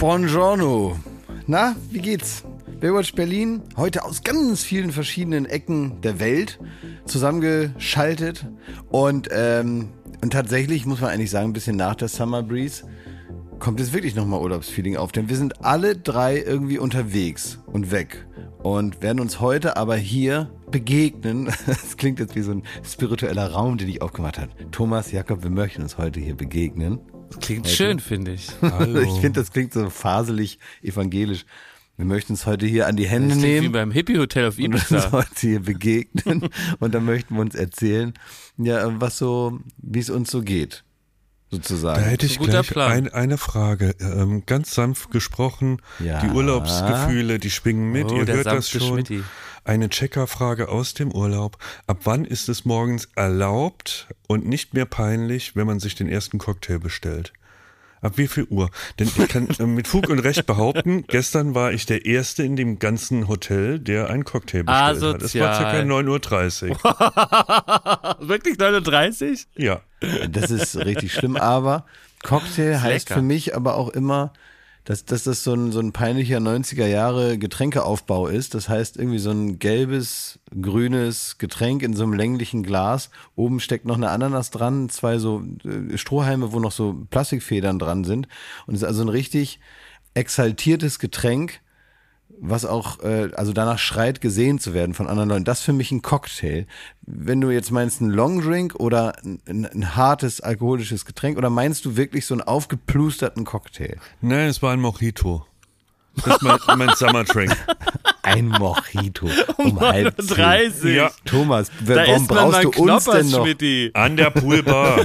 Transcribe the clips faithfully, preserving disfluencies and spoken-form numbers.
Buongiorno. Na, wie geht's? Baywatch Berlin, heute aus ganz vielen verschiedenen Ecken der Welt zusammengeschaltet. Und, ähm, und tatsächlich muss man eigentlich sagen, ein bisschen nach der Summer Breeze kommt jetzt wirklich nochmal Urlaubsfeeling auf. Denn wir sind alle drei irgendwie unterwegs und weg. Und werden uns heute aber hier begegnen. Das klingt jetzt wie so ein spiritueller Raum, den ich aufgemacht habe. Thomas, Jakob, wir möchten uns heute hier begegnen. Das klingt heute. Schön, finde ich. Hallo. Ich finde, das klingt so faselig, evangelisch. Wir möchten uns heute hier an die Hände das klingt nehmen. Wie beim Hippie-Hotel auf Ibiza. Und uns heute hier begegnen. Und dann möchten wir uns erzählen, ja, was so, wie es uns so geht. Sozusagen. Da hätte ich gleich ein, eine Frage. Ähm, ganz sanft gesprochen, ja. Die Urlaubsgefühle, die schwingen mit. Oh, Ihr der hört das schon. Schmitty. Eine Checkerfrage aus dem Urlaub. Ab wann ist es morgens erlaubt und nicht mehr peinlich, wenn man sich den ersten Cocktail bestellt? Ab wie viel Uhr? Denn ich kann äh, mit Fug und Recht behaupten, gestern war ich der Erste in dem ganzen Hotel, der einen Cocktail bestellt Asozial. hat. Es war circa neun Uhr dreißig. Wirklich neun Uhr dreißig? Ja. Das ist richtig schlimm, aber Cocktail heißt lecker. für mich aber auch immer, dass, dass das so ein, so ein peinlicher neunziger Jahre Getränkeaufbau ist. Das heißt irgendwie so ein gelbes, grünes Getränk in so einem länglichen Glas. Oben steckt noch eine Ananas dran, zwei so äh, Strohhalme, wo noch so Plastikfedern dran sind. Und es ist also ein richtig exaltiertes Getränk, was auch, äh, also danach schreit, gesehen zu werden von anderen Leuten. Das ist für mich ein Cocktail. Wenn du jetzt meinst, ein Longdrink oder ein, ein, ein hartes alkoholisches Getränk, oder meinst du wirklich so einen aufgeplusterten Cocktail? Nein, es war ein Mojito. Das ist mein, mein Summer-Drink. Ein Mojito um halb zehn. dreißig. Ja. Thomas, Da warum isst man brauchst mal du uns denn noch? Schmitty. An der Poolbar.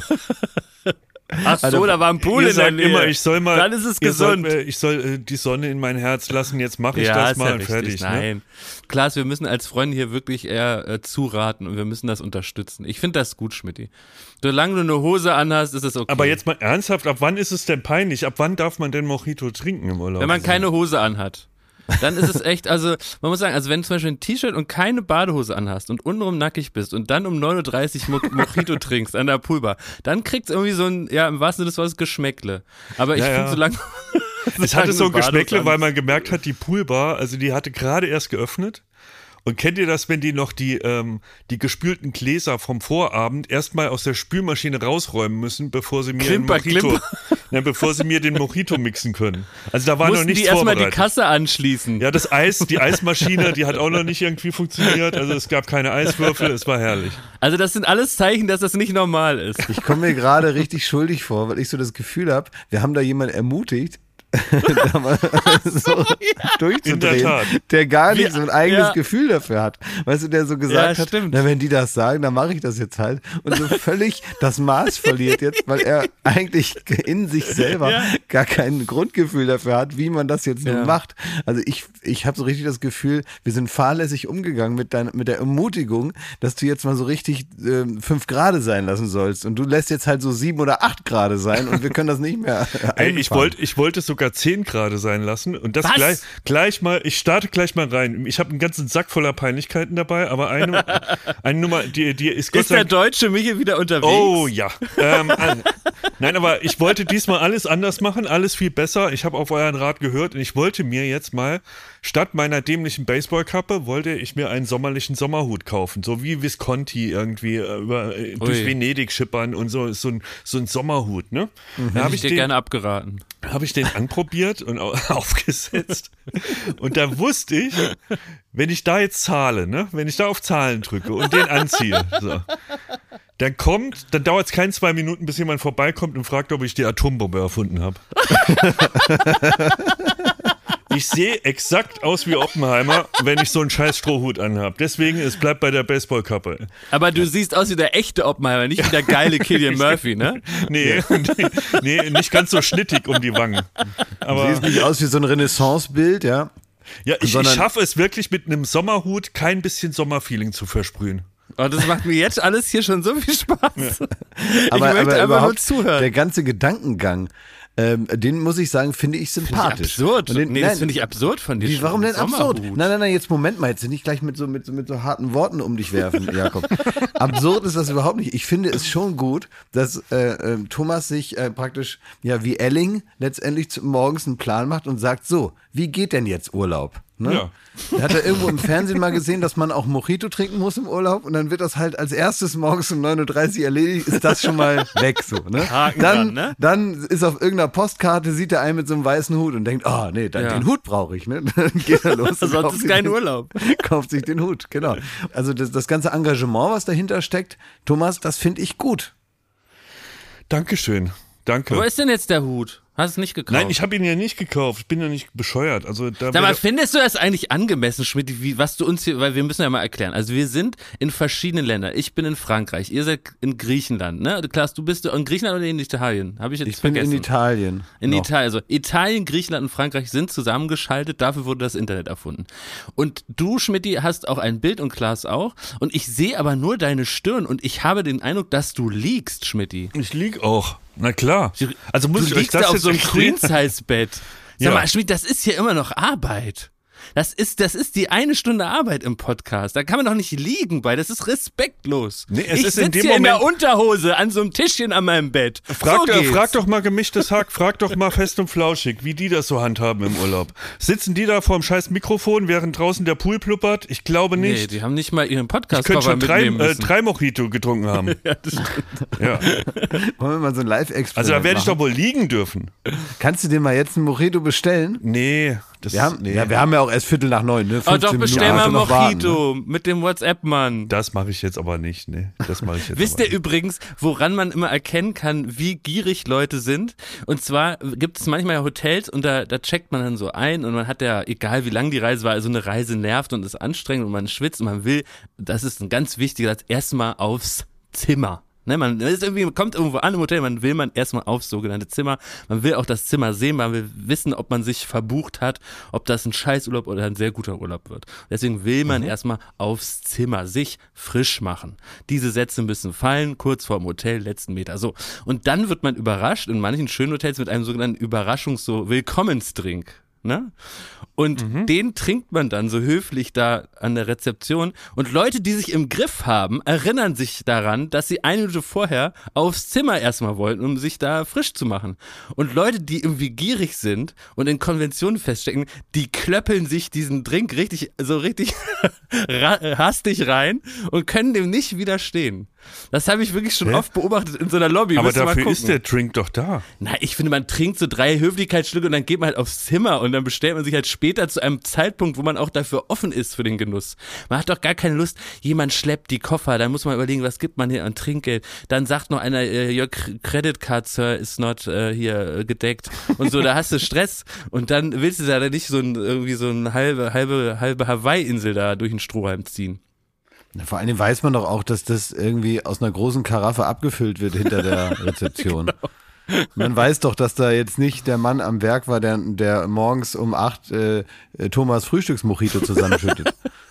Ach so, Also, da war ein Pool Ihr in der sagt Nähe. immer, ich soll mal, Dann ist es ihr sollt, gesund. äh, ich soll äh, die Sonne in mein Herz lassen, jetzt mache ich Ja, das ist mal ja und richtig. fertig. Ne? Nein. Klaas, wir müssen als Freunde hier wirklich eher äh, zuraten und wir müssen das unterstützen. Ich finde das gut, Schmitty. Solange du eine Hose anhast, ist es okay. Aber jetzt mal ernsthaft, ab wann ist es denn peinlich? Ab wann darf man denn Mojito trinken im Urlaub? Wenn man keine Hose anhat. Dann ist es echt, also man muss sagen, also wenn du zum Beispiel ein T-Shirt und keine Badehose anhast und untenrum nackig bist und dann um neun Uhr dreißig Mo- Mojito trinkst an der Poolbar, dann kriegt's irgendwie so ein, ja im wahrsten Sinne des Wortes, Geschmäckle. Aber ich Ja, finde, ja. solange Es hatte so ein Badehose Geschmäckle, weil an- man gemerkt hat, die Poolbar, also die hatte gerade erst geöffnet. Und kennt ihr das, wenn die noch die, ähm, die gespülten Gläser vom Vorabend erstmal aus der Spülmaschine rausräumen müssen, bevor sie mir Klimper, den Mojito, Klimper. Na, bevor sie mir den Mojito mixen können. Also da war mussten noch nichts die erstmal die vorbereitet. Kasse anschließen. Ja, das Eis, die Eismaschine, die hat auch noch nicht irgendwie funktioniert. Also es gab keine Eiswürfel, es war herrlich. Also das sind alles Zeichen, dass das nicht normal ist. Ich komme mir gerade richtig schuldig vor, weil ich so das Gefühl habe, wir haben da jemanden ermutigt, da mal so durchzudrehen, In der Tat. der gar nicht Wie- so ein eigenes ja. Gefühl dafür hat. Weißt du, der so gesagt Ja, hat, stimmt. na, wenn die das sagen, dann mache ich das jetzt halt. Und so völlig das Maß verliert jetzt, weil er eigentlich in sich selber Ja. gar kein Grundgefühl dafür hat, wie man das jetzt Ja. nun macht. Also ich, ich habe so richtig das Gefühl, wir sind fahrlässig umgegangen mit, dein, mit der Ermutigung, dass du jetzt mal so richtig ähm, fünf Grade sein lassen sollst. Und du lässt jetzt halt so sieben oder acht Grade sein und wir können das nicht mehr Ey, ich einfahren. wollte ich wollte es sogar zehn Grad sein lassen und das Was? gleich, gleich mal, ich starte gleich mal rein. Ich habe einen ganzen Sack voller Peinlichkeiten dabei, aber eine, eine Nummer, die, die ist Gott Ist sei der Dank. deutsche Michael wieder unterwegs? Oh ja. Ähm, also, nein, aber ich wollte diesmal alles anders machen, alles viel besser. Ich habe auf euren Rat gehört und ich wollte mir jetzt mal, statt meiner dämlichen Baseballkappe, wollte ich mir einen sommerlichen Sommerhut kaufen. So wie Visconti irgendwie äh, über, äh, durch Ui. Venedig schippern und so, so ein, so ein Sommerhut, ne? Da Hätte habe ich ich dir den, gerne abgeraten. habe ich den anprobiert und au- aufgesetzt. Und da wusste ich, wenn ich da jetzt zahle, ne, wenn ich da auf Zahlen drücke und den anziehe, so, dann kommt, dann dauert es keine zwei Minuten, bis jemand vorbeikommt und fragt, ob ich die Atombombe erfunden habe. Ich sehe exakt aus wie Oppenheimer, wenn ich so einen scheiß Strohhut anhabe. Deswegen, es bleibt bei der Baseballkappe. Aber du siehst aus wie der echte Oppenheimer, nicht wie der geile Cillian Murphy, ne? Nee, nee, nicht ganz so schnittig um die Wangen. Du Aber siehst nicht aus wie so ein Renaissance-Bild, ja. ja, ich, ich sondern- schaffe es wirklich mit einem Sommerhut kein bisschen Sommerfeeling zu versprühen. Oh, das macht mir jetzt alles hier schon so viel Spaß. Aber, ich möchte aber einfach überhaupt nur zuhören. der ganze Gedankengang, Ähm, den muss ich sagen, finde ich sympathisch. Find ich absurd. Den, nee, nein, das finde ich absurd von dir. Wie, warum denn absurd? Sommerhut. Nein, nein, nein, jetzt Moment mal, jetzt nicht gleich mit so, mit, so, mit so harten Worten um dich werfen, Jakob. Absurd ist das überhaupt nicht. Ich finde es schon gut, dass äh, äh, Thomas sich äh, praktisch, ja, wie Elling letztendlich zu, morgens einen Plan macht und sagt, so, wie geht denn jetzt Urlaub? Ne? Ja. Er hat ja irgendwo im Fernsehen mal gesehen, dass man auch Mojito trinken muss im Urlaub und dann wird das halt als erstes morgens um neun Uhr dreißig erledigt, ist das schon mal weg so. Ne? Haken Dann, dran, ne? dann ist auf irgendeiner Postkarte, sieht er einen mit so einem weißen Hut und denkt, oh nee, dann Ja. den Hut brauche ich. Ne? Dann geht er los. und Sonst kauft ist sich kein den, Urlaub. Kauft sich den Hut, genau. Also das, das ganze Engagement, was dahinter steckt, Thomas, das finde ich gut. Dankeschön. Danke. Wo ist denn jetzt der Hut? Hast du es nicht gekauft? Nein, ich habe ihn ja nicht gekauft. Ich bin ja nicht bescheuert. Also da Sag mal, wäre- findest du das eigentlich angemessen, Schmidt, wie, was du uns hier, weil wir müssen ja mal erklären. Also wir sind in verschiedenen Ländern. Ich bin in Frankreich, ihr seid in Griechenland, ne? Klaas, du bist in Griechenland oder in Italien? Habe ich jetzt Ich bin vergessen. in Italien. In noch. Italien, also Italien, Griechenland und Frankreich sind zusammengeschaltet, dafür wurde das Internet erfunden. Und du, Schmidti, hast auch ein Bild und Klaas auch. Und ich sehe aber nur deine Stirn und ich habe den Eindruck, dass du liegst, Schmidti. Ich lieg auch. Na klar. Also muss Du ich euch liegst das da auf jetzt so einem erklären? Queen-Size-Bett. Sag Ja. mal, Schmidt, das ist hier immer noch Arbeit. Das ist, das ist die eine Stunde Arbeit im Podcast. Da kann man doch nicht liegen bei. Das ist respektlos. Nee, es ich ist in sitze dem hier in der Moment- Unterhose an so einem Tischchen an meinem Bett. Frag, so doch, geht's. frag doch mal gemischtes Hack, frag doch mal fest und flauschig, wie die das so handhaben im Urlaub. Sitzen die da vorm scheiß Mikrofon, während draußen der Pool pluppert? Ich glaube Nee, nicht. die haben nicht mal ihren Ich könnte Podcast-Cover schon drei, mitnehmen äh, müssen. drei Mojito getrunken haben. ja, das stimmt. Ja. Wollen wir mal so ein Live-Experiment Also da werde ich machen? doch wohl liegen dürfen. Kannst du dir mal jetzt ein Mojito bestellen? Nee. Das, Wir haben, nee. ja, wir haben ja auch erst Viertel nach neun, ne? Oh doch, fünfzehn bestell Minuten mal musst du noch warten, ne? Mojito mit dem WhatsApp-Mann. Das mache ich jetzt aber nicht, nee. Das mache ich jetzt Wisst aber ihr übrigens, woran man immer erkennen kann, wie gierig Leute sind? Und zwar gibt es manchmal ja Hotels und da, da checkt man dann so ein und man hat ja, egal wie lang die Reise war, also eine Reise nervt und ist anstrengend und man schwitzt und man will, das ist ein ganz wichtiger Satz, erstmal aufs Zimmer. Ne, man ist irgendwie, man kommt irgendwo an im Hotel, man will man erstmal aufs sogenannte Zimmer, man will auch das Zimmer sehen, man will wissen, ob man sich verbucht hat, ob das ein Scheißurlaub oder ein sehr guter Urlaub wird. Deswegen will man mhm. erstmal aufs Zimmer, sich frisch machen. Diese Sätze müssen fallen, kurz vor dem Hotel, letzten Meter, so. Und dann wird man überrascht, in manchen schönen Hotels mit einem sogenannten Überraschungs-, so Willkommensdrink. Ne? Und mhm. den trinkt man dann so höflich da an der Rezeption. Und Leute, die sich im Griff haben, erinnern sich daran, dass sie eine Minute vorher aufs Zimmer erstmal wollten, um sich da frisch zu machen. Und Leute, die irgendwie gierig sind und in Konventionen feststecken, die klöppeln sich diesen Drink richtig, so richtig hastig rein und können dem nicht widerstehen. Das habe ich wirklich schon Hä? oft beobachtet in so einer Lobby. Aber Müsst ihr mal dafür gucken. ist der Drink doch da. Na, ich finde, man trinkt so drei Höflichkeitsstücke und dann geht man halt aufs Zimmer und dann bestellt man sich halt später zu einem Zeitpunkt, wo man auch dafür offen ist für den Genuss. Man hat doch gar keine Lust, jemand schleppt die Koffer, dann muss man überlegen, was gibt man hier an Trinkgeld. Dann sagt noch einer, äh, your credit card, sir, is not äh, hier äh, gedeckt und so, da hast du Stress und dann willst du da nicht so ein, irgendwie so eine halbe, halbe, halbe Hawaii-Insel da durch den Strohhalm ziehen. Vor allem weiß man doch auch, dass das irgendwie aus einer großen Karaffe abgefüllt wird hinter der Rezeption. Genau. Man weiß doch, dass da jetzt nicht der Mann am Werk war, der, der morgens um acht äh, Thomas Frühstücksmojito zusammenschüttet.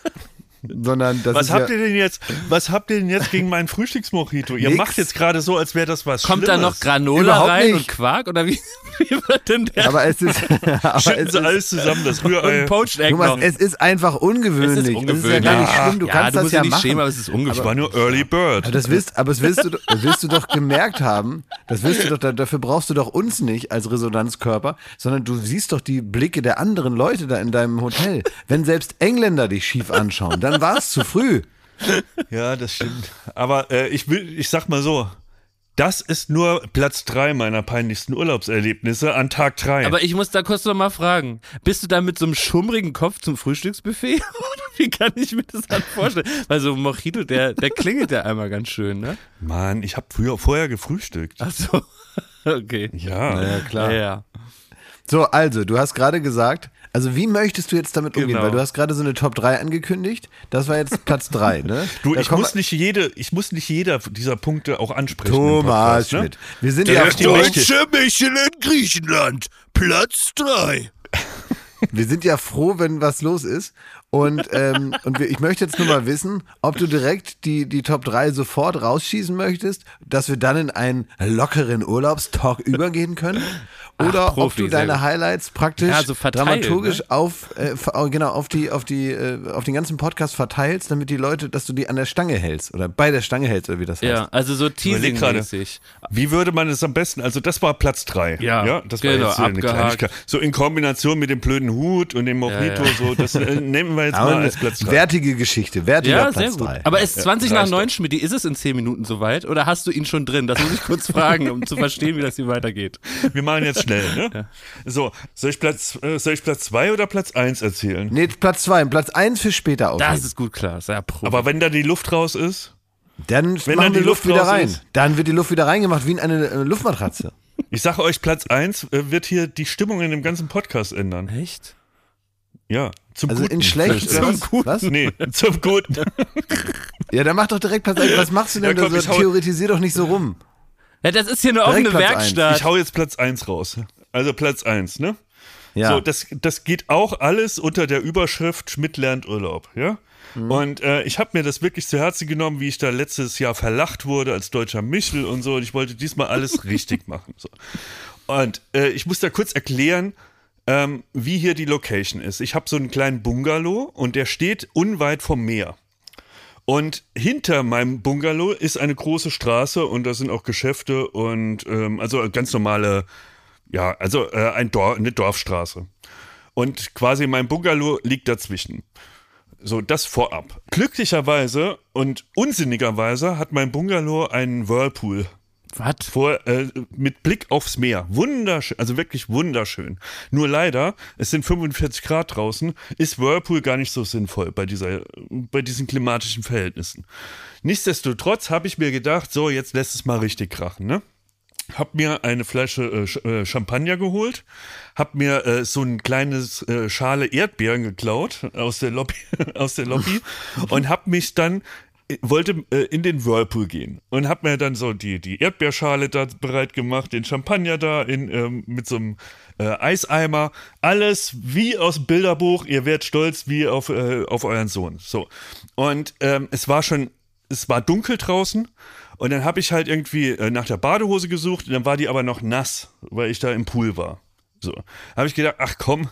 Sondern das Was ist habt ja, ihr denn jetzt, was habt ihr denn jetzt gegen meinen Frühstücksmojito? Ihr Nix. macht jetzt gerade so, als wäre das was Kommt da Schlimmes. noch Granola Überhaupt rein nicht. und Quark oder wie, wie wird denn der? aber es ist, aber Schütten es sie ist alles zusammen, das Und Rührei. ein Poached Egg Thomas, noch. es ist einfach ungewöhnlich. Es ist Das ist ja ungewöhnlich. gar nicht Ja. schlimm. Du ja, kannst du das musst ja nicht machen. schämen, aber es ist ungewöhnlich. Ich war nur Early Bird. Aber das wirst, aber das wirst du, wirst du doch gemerkt haben, das wirst du doch, da- dafür brauchst du doch uns nicht als Resonanzkörper, sondern du siehst doch die Blicke der anderen Leute da in deinem Hotel. Wenn selbst Engländer dich schief anschauen, dann war es zu früh. Ja, das stimmt. Aber äh, ich will, ich sag mal so, das ist nur Platz drei meiner peinlichsten Urlaubserlebnisse an Tag drei. Aber ich muss da kurz noch mal fragen, bist du da mit so einem schummrigen Kopf zum Frühstücksbuffet? Oder wie kann ich mir das dann vorstellen? Weil so ein Mojito, der, der klingelt ja einmal ganz schön, ne? Mann, ich habe früher vorher gefrühstückt. Ach so, okay. Ja. Naja, klar. Ja, ja. So, also, du hast gerade gesagt, also wie möchtest du jetzt damit umgehen? Genau. Weil du hast gerade so eine Top drei angekündigt. Das war jetzt Platz drei, ne? Du, Da ich kommen muss nicht jede, ich muss nicht jeder dieser Punkte auch ansprechen. im Thomas Podcast, ne? Schmidt. Wir sind Der ja hört die froh, Rechte. Michelin Griechenland, Platz drei. wir sind ja froh, wenn was los ist. Und, ähm, und wir, ich möchte jetzt nur mal wissen, ob du direkt die, die Top drei sofort rausschießen möchtest, dass wir dann in einen lockeren Urlaubstalk übergehen können. oder Profi, ob du deine sehr gut. Highlights praktisch Ja, so verteilt, dramaturgisch ne? auf äh, ver- genau auf die auf die äh, auf den ganzen Podcast verteilst, damit die Leute, dass du die an der Stange hältst oder bei der Stange hältst oder wie das heißt. Ja, also so Überleg gerade. Teasing-mäßig. Wie würde man es am besten, also das war Platz drei. Ja, das genau, war jetzt hier eine abgehakt. Kleinigkeit. So in Kombination mit dem blöden Hut und dem Mojito, Ja, ja. so, das äh, nehmen wir jetzt Aber mal eine als Platz drei. wertige Geschichte, wertiger Ja, sehr Platz gut. drei. Aber ist zwanzig Ja, nach reicht neun, doch. Schmidt, ist es in zehn Minuten soweit? Oder hast du ihn schon drin? Das muss ich kurz fragen, um zu verstehen, wie das hier weitergeht. Wir machen jetzt schnell, ne? Ja. So, soll ich Platz, äh, soll ich Platz zwei oder Platz eins erzählen? Nee, Platz zwei, Platz eins für später auf. Das ist gut klar, sehr Profi. Aber wenn da die Luft raus ist, Dann wenn machen dann wir die Luft Luft wieder raus rein. ist. Dann wird die Luft wieder reingemacht wie in eine äh, Luftmatratze. ich sage euch, Platz eins äh, wird hier die Stimmung in dem ganzen Podcast ändern. Echt? Ja, zum Also Guten. in schlecht Zum oder was? Guten. Was? Nee, zum Guten. Ja, dann mach doch direkt Platz eins. Was machst du denn Ja, komm, da ich so? hau- Theoretisier doch nicht so rum. Ja, das ist hier eine Direkt offene Platz eins. Werkstatt. Ich hau jetzt Platz eins raus. Also Platz eins, ne? Ja. So, das, das geht auch alles unter der Überschrift Schmidt lernt Urlaub, ja? Und äh, ich habe mir das wirklich zu Herzen genommen, wie ich da letztes Jahr verlacht wurde als deutscher Michel und so. Und ich wollte diesmal alles richtig machen. So. Und äh, ich muss da kurz erklären, ähm, wie hier die Location ist. Ich habe so einen kleinen Bungalow und der steht unweit vom Meer. Und hinter meinem Bungalow ist eine große Straße und da sind auch Geschäfte und ähm, also ganz normale, ja, also äh, ein Dorf, eine Dorfstraße. Und quasi mein Bungalow liegt dazwischen. So, das vorab. Glücklicherweise und unsinnigerweise hat mein Bungalow einen Whirlpool Was? vor, äh, mit Blick aufs Meer. Wunderschön, also wirklich wunderschön. Nur leider, es sind fünfundvierzig Grad draußen, ist Whirlpool gar nicht so sinnvoll bei, dieser, bei diesen klimatischen Verhältnissen. Nichtsdestotrotz habe ich mir gedacht, so, jetzt lässt es mal richtig krachen, ne? Hab mir eine Flasche äh, Sch- äh, Champagner geholt, hab mir äh, so ein kleines äh, Schale Erdbeeren geklaut aus der Lobby, aus der Lobby und hab mich dann äh, wollte äh, in den Whirlpool gehen und hab mir dann so die die Erdbeerschale da bereit gemacht, den Champagner da in ähm, mit so einem äh, Eiseimer, alles wie aus dem Bilderbuch. Ihr werdet stolz wie auf äh, auf euren Sohn. So und ähm, es war schon es war dunkel draußen. Und dann habe ich halt irgendwie äh, nach der Badehose gesucht und dann war die aber noch nass, weil ich da im Pool war. So, habe ich gedacht, ach komm,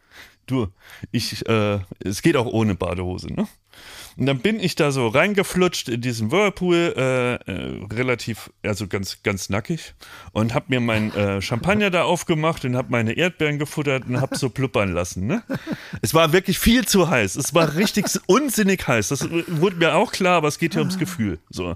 du, ich, äh, es geht auch ohne Badehose, ne? Und dann bin ich da so reingeflutscht in diesen Whirlpool, äh, äh, relativ, also ganz, ganz nackig und habe mir meinen äh, Champagner da aufgemacht und habe meine Erdbeeren gefuttert und habe so pluppern lassen, ne? Es war wirklich viel zu heiß, es war richtig unsinnig heiß, das wurde mir auch klar, aber es geht hier ums Gefühl, so.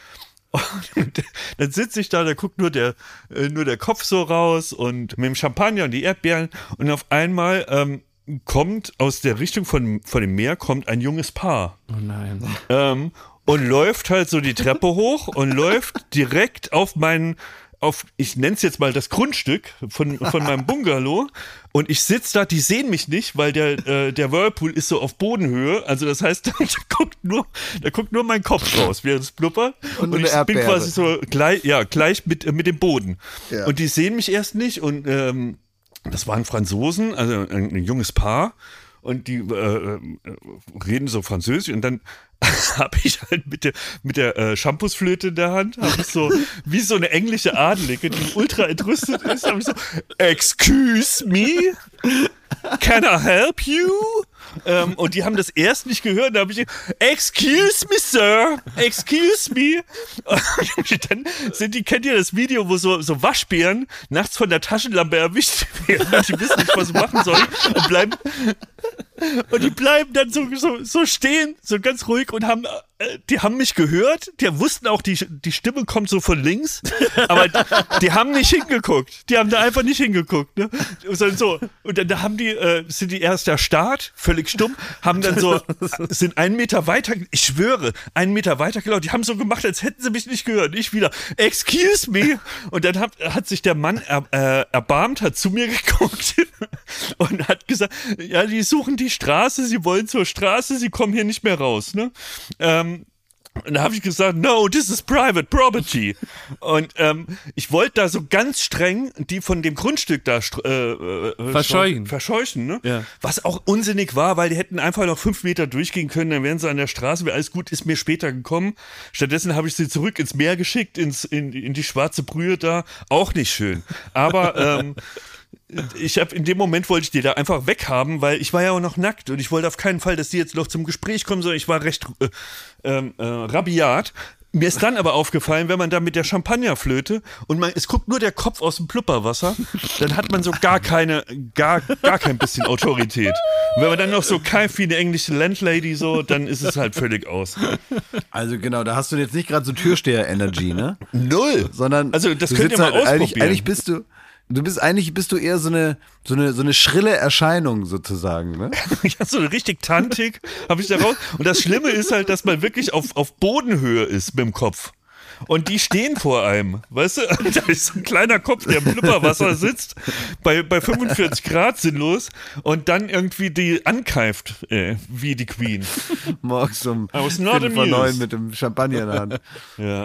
Und dann sitze ich da, da guckt nur der, äh, nur der Kopf so raus und mit dem Champagner und die Erdbeeren und auf einmal ähm, kommt aus der Richtung von, von dem Meer kommt ein junges Paar Oh nein. ähm, und läuft halt so die Treppe hoch und läuft direkt auf meinen, auf, ich nenne es jetzt mal das Grundstück von, von meinem Bungalow und ich sitze da, die sehen mich nicht, weil der, äh, der Whirlpool ist so auf Bodenhöhe, also das heißt, da guckt nur, da guckt nur mein Kopf raus, während es blubbert Und und, eine ich bin Erdbeere. quasi so gleich, ja, gleich mit, äh, mit dem Boden Ja. und die sehen mich erst nicht und ähm, das waren Franzosen, also ein, ein junges Paar und die äh, äh, reden so Französisch und dann habe ich halt mit der, mit der äh, Shampoosflöte in der Hand, habe ich so, wie so eine englische Adelige, die ultra entrüstet ist, habe ich so, excuse me, can I help you? Ähm, und die haben das erst nicht gehört, da habe ich, excuse me, sir, excuse me. Und dann sind die, kennt ihr das Video, wo so, so Waschbären nachts von der Taschenlampe erwischt werden und die wissen nicht, was sie machen sollen und bleiben, und die bleiben dann so, so, so stehen, so ganz ruhig und haben, äh, die haben mich gehört, die wussten auch, die, die Stimme kommt so von links, aber die, die haben nicht hingeguckt. Die haben da einfach nicht hingeguckt, ne? Und dann so, und dann da haben die, äh, sind die erst erstarrt, völlig stumm, haben dann so, sind einen Meter weiter, ich schwöre, einen Meter weiter gelaufen, die haben so gemacht, als hätten sie mich nicht gehört. Ich wieder, excuse me. Und dann hat, hat sich der Mann er, äh, erbarmt, hat zu mir geguckt und hat gesagt, ja, die suchen die Straße, sie wollen zur Straße, sie kommen hier nicht mehr raus, ne? Ähm, Und da habe ich gesagt, no, this is private property. Und ähm, ich wollte da so ganz streng die von dem Grundstück da äh, äh, verscheuchen. verscheuchen, ne? Ja. Was auch unsinnig war, weil die hätten einfach noch fünf Meter durchgehen können, dann wären sie an der Straße, wäre alles gut, ist mir später gekommen. Stattdessen habe ich sie zurück ins Meer geschickt, ins, in, in die schwarze Brühe da. Auch nicht schön. Aber ähm, ich habe in dem Moment wollte ich die da einfach weghaben, weil ich war ja auch noch nackt und ich wollte auf keinen Fall, dass die jetzt noch zum Gespräch kommen, sondern ich war recht äh, äh, rabiat. Mir ist dann aber aufgefallen, wenn man da mit der Champagnerflöte und man, es guckt nur der Kopf aus dem Plupperwasser, dann hat man so gar keine, gar, gar kein bisschen Autorität. Und wenn man dann noch so keift wie eine englische Landlady so, dann ist es halt völlig aus. Also genau, da hast du jetzt nicht gerade so Türsteher-Energy, ne? Null. Sondern also das du könnt ihr sitzt mal halt, ausprobieren. eigentlich, eigentlich bist du Du bist eigentlich bist du eher so eine so eine so eine schrille Erscheinung sozusagen, ne? Ja, so richtig tantig habe ich da raus. Und das Schlimme ist halt, dass man wirklich auf, auf Bodenhöhe ist mit dem Kopf. Und die stehen vor einem, weißt du? Da ist so ein kleiner Kopf, der im Flipperwasser sitzt, bei, bei fünfundvierzig Grad sinnlos und dann irgendwie die ankeift, äh, wie die Queen. Morgens um Viertel vor neun mit dem Champagner in der Hand. Ja.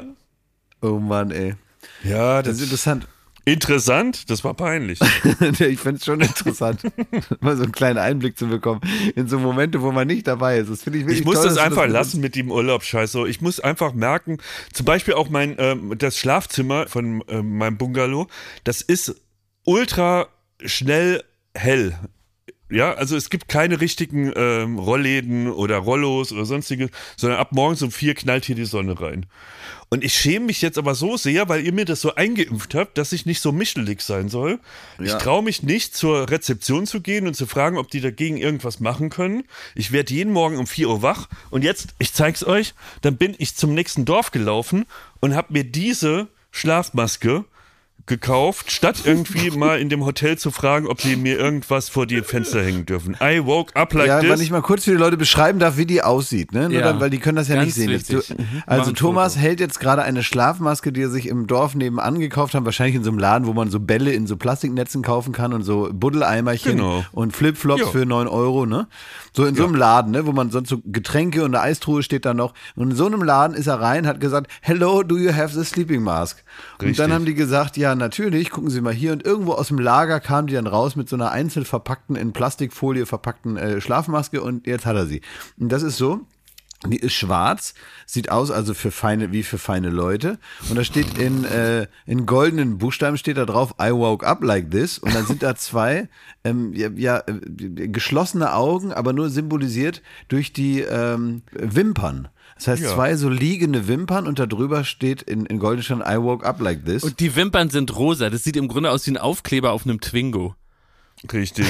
Oh Mann, ey. Ja, das, das ist interessant. Interessant, das war peinlich. Ich finde es schon interessant, mal so einen kleinen Einblick zu bekommen in so Momente, wo man nicht dabei ist. Das finde ich wirklich Ich muss toll, das einfach das lassen mit dem Urlaubsscheiß. So, ich muss einfach merken, zum Beispiel auch mein ähm, das Schlafzimmer von ähm, meinem Bungalow, das ist ultra schnell hell. Ja, also es gibt keine richtigen ähm, Rollläden oder Rollos oder sonstiges, sondern ab morgens um vier knallt hier die Sonne rein. Und ich schäme mich jetzt aber so sehr, weil ihr mir das so eingeimpft habt, dass ich nicht so mischelig sein soll. Ja. Ich traue mich nicht, zur Rezeption zu gehen und zu fragen, ob die dagegen irgendwas machen können. Ich werde jeden Morgen um vier Uhr wach und jetzt, ich zeig's euch, dann bin ich zum nächsten Dorf gelaufen und habe mir diese Schlafmaske gekauft, statt irgendwie mal in dem Hotel zu fragen, ob sie mir irgendwas vor die Fenster hängen dürfen. I woke up like ja, this. Ja, wenn ich mal kurz für die Leute beschreiben darf, wie die aussieht, ne? Nur ja. dann, weil die können das ja Ganz nicht sehen. Jetzt, du, mhm. also Thomas hält jetzt gerade eine Schlafmaske, die er sich im Dorf nebenan gekauft hat, wahrscheinlich in so einem Laden, wo man so Bälle in so Plastiknetzen kaufen kann und so Buddeleimerchen genau. und Flipflops ja. für neun Euro, ne? So in so einem ja. Laden, ne? Wo man sonst so Getränke und eine Eistruhe steht da noch. Und in so einem Laden ist er rein, hat gesagt, hello, do you have the sleeping mask? Richtig. Und dann haben die gesagt, ja, natürlich, gucken Sie mal hier. Und irgendwo aus dem Lager kam die dann raus mit so einer einzeln verpackten, in Plastikfolie verpackten äh, Schlafmaske und jetzt hat er sie. Und das ist so, die ist schwarz, sieht aus also für feine, wie für feine Leute. Und da steht in, äh, in goldenen Buchstaben steht da drauf, I woke up like this. Und dann sind da zwei ähm, ja, ja äh, geschlossene Augen, aber nur symbolisiert durch die ähm, Wimpern. Das heißt, ja. zwei so liegende Wimpern und da drüber steht in, in Goldenstein, I woke up like this. Und die Wimpern sind rosa. Das sieht im Grunde aus wie ein Aufkleber auf einem Twingo. Richtig.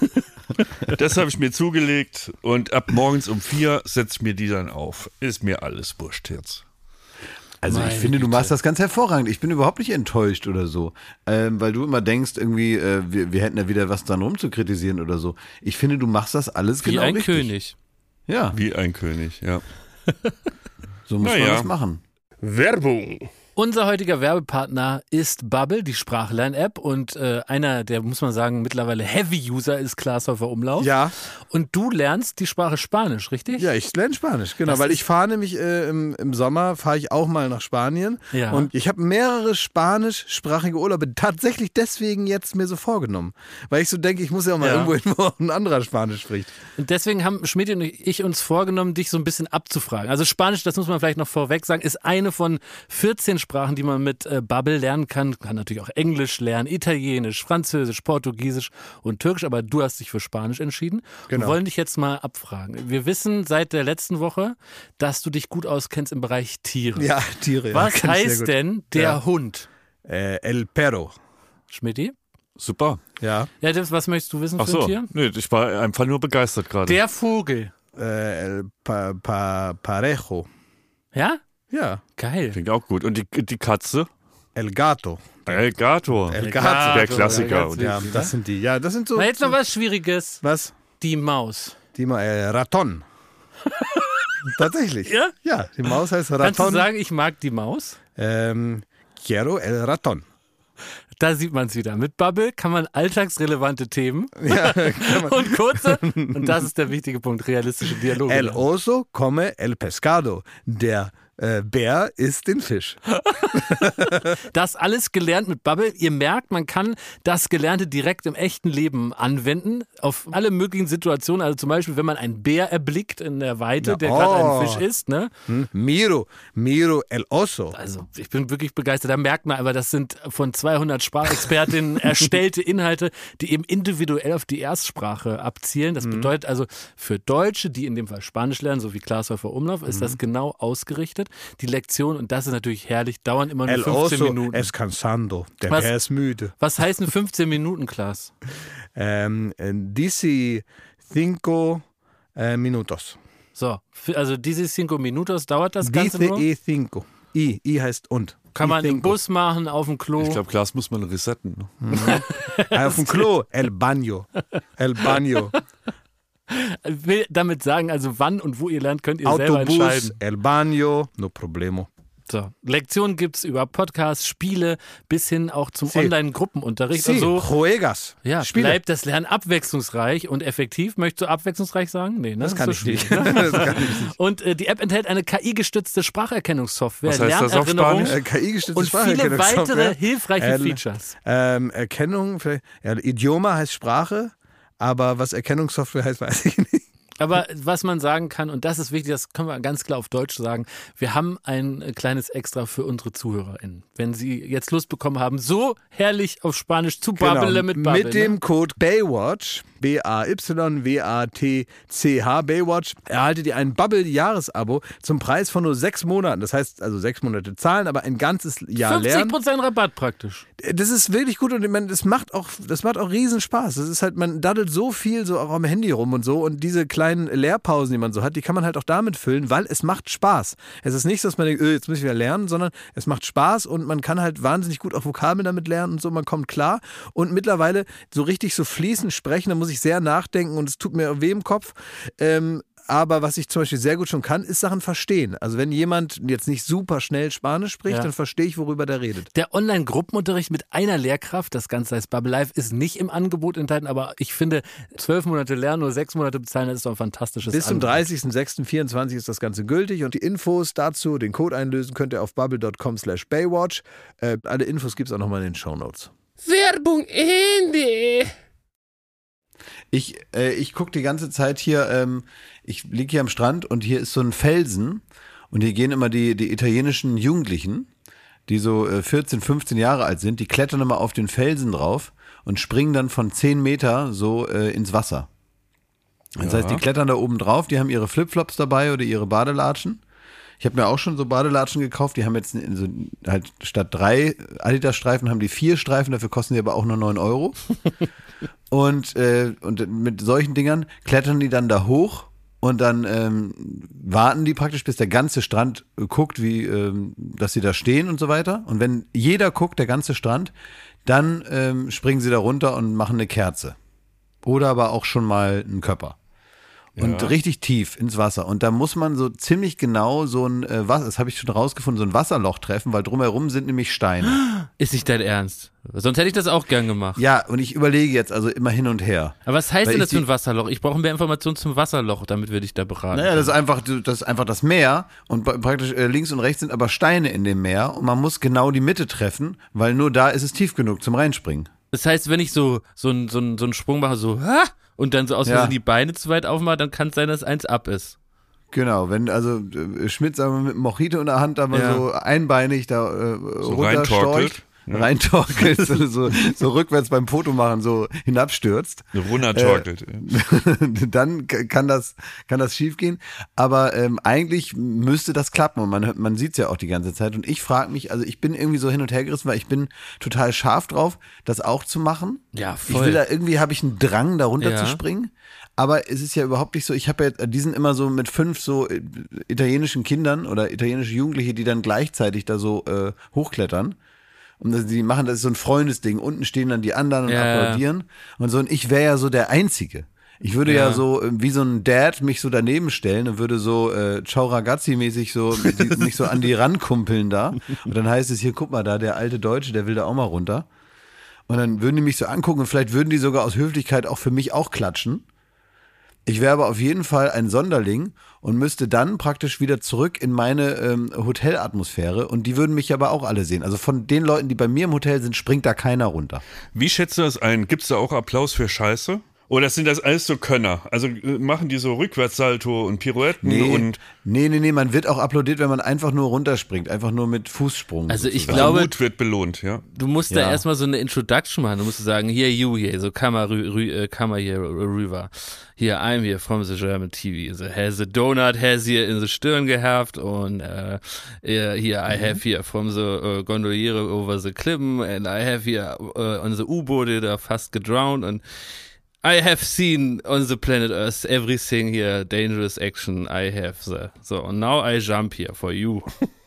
Das habe ich mir zugelegt und ab morgens um vier setze ich mir die dann auf. Ist mir alles wurscht jetzt. Also ich finde, du machst das ganz hervorragend. Ich bin überhaupt nicht enttäuscht oder so, ähm, weil du immer denkst, irgendwie, äh, wir, wir hätten ja wieder was dran rumzukritisieren oder so. Ich finde, du machst das alles wie genau richtig. Wie ein König. Ja. Wie ein König, ja. So muss naja. man das machen. Werbung. Unser heutiger Werbepartner ist Babbel, die Sprachlern-App, und äh, einer, der, muss man sagen, mittlerweile Heavy-User ist Klaas Häufer Umlauf. Ja. Und du lernst die Sprache Spanisch, richtig? Ja, ich lerne Spanisch, genau, das weil ich fahre nämlich äh, im, im Sommer, fahre ich auch mal nach Spanien ja. und ich habe mehrere spanischsprachige Urlaube tatsächlich deswegen jetzt mir so vorgenommen, weil ich so denke, ich muss ja auch mal ja. irgendwo hin, wo ein anderer Spanisch spricht. Und deswegen haben Schmidt und ich uns vorgenommen, dich so ein bisschen abzufragen. Also Spanisch, das muss man vielleicht noch vorweg sagen, ist eine von vierzehn Sprachen, die man mit äh, Babbel lernen kann. Kann natürlich auch Englisch lernen, Italienisch, Französisch, Portugiesisch und Türkisch, aber du hast dich für Spanisch entschieden. Genau. Wir wollen dich jetzt mal abfragen. Wir wissen seit der letzten Woche, dass du dich gut auskennst im Bereich Tiere. Ja, Tiere. Was ja, heißt denn der ja. Hund? Äh, El Perro. Schmidti? Super. Ja. Ja, das, was möchtest du wissen Ach für so. ein Tier? Nee, ich war einfach nur begeistert gerade. Der Vogel. Äh, El pa, pa, Parejo. Ja? Ja. Geil. Klingt auch gut. Und die, die Katze? El Gato. El Gato. El Gato. Gato. Der Klassiker. Ja, Ja, das sind die. Ja, das sind so. Na, jetzt noch was Schwieriges. Was? Die Maus. Die Ma äh, Raton. Tatsächlich. Ja? Ja, die Maus heißt Raton. Kannst du sagen, ich mag die Maus? Ähm, quiero el Raton. Da sieht man es wieder. Mit Babbel kann man alltagsrelevante Themen Ja, kann man. und kurze, und das ist der wichtige Punkt, realistische Dialoge. El oso come el pescado. Der Äh, Bär isst den Fisch. Das alles gelernt mit Bubble. Ihr merkt, man kann das Gelernte direkt im echten Leben anwenden. Auf alle möglichen Situationen. Also zum Beispiel, wenn man einen Bär erblickt in der Weite, Ja, der oh. gerade einen Fisch isst. Ne? Hm? Miro, Miro el oso. Also ich bin wirklich begeistert. Da merkt man aber, das sind von zweihundert Sprachexpertinnen erstellte Inhalte, die eben individuell auf die Erstsprache abzielen. Das bedeutet also für Deutsche, die in dem Fall Spanisch lernen, so wie Klaas Häufer Umlauf, ist das genau ausgerichtet. Die Lektion, und das ist natürlich herrlich, dauern immer nur El fünfzehn oso Minuten. es cansando. Der Was? Bär ist müde. Was heißen fünfzehn Minuten, Klaas? Ähm, dieci cinco äh, minutos. So, f- also diese cinco minutos dauert das Ganze Dice nur. e cinco. I, I heißt und. Kann I man im cinco. Bus machen, auf dem Klo. Ich glaube, Klaas muss man resetten. Ne? Ah, auf dem Klo. El baño. El baño. Will damit sagen, also wann und wo ihr lernt, könnt ihr selber Autobus. entscheiden. El baño. No problemo. So, Lektionen gibt es über Podcasts, Spiele bis hin auch zum Sí. Online-Gruppenunterricht. Sí, Und so juegas. ja, Spiele. bleibt das Lernen abwechslungsreich und effektiv. Möchtest du abwechslungsreich sagen? Nee, ne? Das kann ist ich so nicht. schwierig. Das kann ich nicht. Und äh, die App enthält eine K I-gestützte Spracherkennungssoftware, Was heißt das auf Lernerinnerung Spanisch? Äh, K I-gestützte und viele Spracherkennungssoftware. weitere hilfreiche Ähm, Features. Ähm, Erkennung, vielleicht- ja, Idioma heißt Sprache, aber was Erkennungssoftware heißt, weiß ich nicht. Aber was man sagen kann, und das ist wichtig, das können wir ganz klar auf Deutsch sagen, wir haben ein äh, kleines Extra für unsere ZuhörerInnen. Wenn sie jetzt Lust bekommen haben, so herrlich auf Spanisch zu babbeln mit Babbel. Mit dem ne? Code Baywatch, B A Y W A T C H, Baywatch, erhaltet ihr ein Bubble-Jahresabo zum Preis von nur sechs Monaten. Das heißt, also sechs Monate zahlen, aber ein ganzes Jahr fünfzig lernen. Prozent Rabatt praktisch. Das ist wirklich gut und ich meine, das macht auch, das macht auch riesen Spaß. Das ist halt, man daddelt so viel so auch am Handy rum und so und diese kleinen Lehrpausen, die man so hat, die kann man halt auch damit füllen, weil es macht Spaß. Es ist nicht so, dass man denkt, öh, jetzt muss ich wieder lernen, sondern es macht Spaß und man kann halt wahnsinnig gut auch Vokabeln damit lernen und so, man kommt klar und mittlerweile so richtig so fließend sprechen, da muss ich sehr nachdenken und es tut mir weh im Kopf. Ähm, Aber was ich zum Beispiel sehr gut schon kann, ist Sachen verstehen. Also wenn jemand jetzt nicht super schnell Spanisch spricht, Ja. dann verstehe ich, worüber der redet. Der Online-Gruppenunterricht mit einer Lehrkraft, das Ganze heißt Bubble Live, ist nicht im Angebot enthalten, aber ich finde, zwölf Monate lernen, nur sechs Monate bezahlen, das ist doch ein fantastisches Bis zum Angebot. dreißigsten sechsten vierundzwanzig ist das Ganze gültig und die Infos dazu, den Code einlösen, könnt ihr auf bubble dot com slash baywatch. Äh, alle Infos gibt es auch nochmal in den Shownotes. Werbung Ende. Ich, äh, ich gucke die ganze Zeit hier, ähm, ich liege hier am Strand und hier ist so ein Felsen und hier gehen immer die, die italienischen Jugendlichen, die so äh, vierzehn, fünfzehn Jahre alt sind, die klettern immer auf den Felsen drauf und springen dann von zehn Meter so äh, ins Wasser. Das Ja. heißt, die klettern da oben drauf, die haben ihre Flipflops dabei oder ihre Badelatschen. Ich habe mir auch schon so Badelatschen gekauft, die haben jetzt so halt statt drei Adidas-Streifen haben die vier Streifen, dafür kosten die aber auch nur neun Euro. und, äh, und mit solchen Dingern klettern die dann da hoch und dann ähm, warten die praktisch, bis der ganze Strand äh, guckt, wie, ähm, dass sie da stehen und so weiter. Und wenn jeder guckt, der ganze Strand, dann ähm, springen sie da runter und machen eine Kerze. Oder aber auch schon mal einen Körper. Und Ja. richtig tief ins Wasser. Und da muss man so ziemlich genau so ein äh, Wasser, das habe ich schon rausgefunden, so ein Wasserloch treffen, weil drumherum sind nämlich Steine. Ist nicht dein Ernst. Sonst hätte ich das auch gern gemacht. Ja, und ich überlege jetzt also immer hin und her. Aber was heißt Weil denn ich das für ein die- Wasserloch? Ich brauche mehr Informationen zum Wasserloch, damit wir dich da beraten. Naja, das ist einfach das, ist einfach das Meer und pra- praktisch äh, links und rechts sind aber Steine in dem Meer und man muss genau die Mitte treffen, weil nur da ist es tief genug zum Reinspringen. Das heißt, wenn ich so, so, einen- so, einen- so einen Sprung mache, so, ha! Und dann so aus Ja. Versehen die Beine zu weit aufmache, dann kann es sein, dass eins ab ist. Genau, wenn also äh, Schmidt sagen wir, mit einem Mojito in der Hand aber Ja. so einbeinig da äh, So runterstorcht, reintorkelt. reintorkelt, so, so, so rückwärts beim Fotomachen so hinabstürzt. Runtertorkelt. Äh, dann k- kann das, kann das schief gehen. Aber ähm, eigentlich müsste das klappen und man, hört- man sieht es ja auch die ganze Zeit. Und ich frage mich, also ich bin irgendwie so hin und her gerissen, weil ich bin total scharf drauf, das auch zu machen. Ja, Ich will da irgendwie, habe ich einen Drang, da runter Ja. zu springen. Aber es ist ja überhaupt nicht so, ich habe ja, die sind immer so mit fünf so äh, italienischen Kindern oder italienische Jugendliche, die dann gleichzeitig da so äh, hochklettern. Und das, die machen, das ist so ein Freundesding. Unten stehen dann die anderen und Ja, ja. applaudieren. Und so, und ich wäre ja so der Einzige. Ich würde ja, Ja. so äh, wie so ein Dad mich so daneben stellen und würde so äh, Ciao Ragazzi-mäßig so die, mich so an die rankumpeln da. Und dann heißt es hier, guck mal da, der alte Deutsche, der will da auch mal runter. Und dann würden die mich so angucken und vielleicht würden die sogar aus Höflichkeit auch für mich auch klatschen. Ich wäre aber auf jeden Fall ein Sonderling und müsste dann praktisch wieder zurück in meine ähm, Hotelatmosphäre und die würden mich aber auch alle sehen. Also von den Leuten, die bei mir im Hotel sind, springt da keiner runter. Wie schätzt du das ein? Gibt es da auch Applaus für Scheiße? Oder sind das alles so Könner? Also äh, machen die so Rückwärtssalto und Pirouetten Nee, und nee, nee, nee, man wird auch applaudiert, wenn man einfach nur runterspringt, einfach nur mit Fußsprung. Also ich sozusagen. glaube, Mut wird belohnt, ja. du musst Ja. da erstmal so eine Introduction machen. Du musst sagen, hier you here, so come rü, rü, äh, come here rüber. Here I'm here from the German T V. So has a donut has here in the Stirn gehabt und uh, here I have here from the uh, Gondoliere over the Klippen and I have here uh, on the U-Boote da fast gedrowned und I have seen on the planet Earth everything here, dangerous action, I have the. So, and now I jump here for you.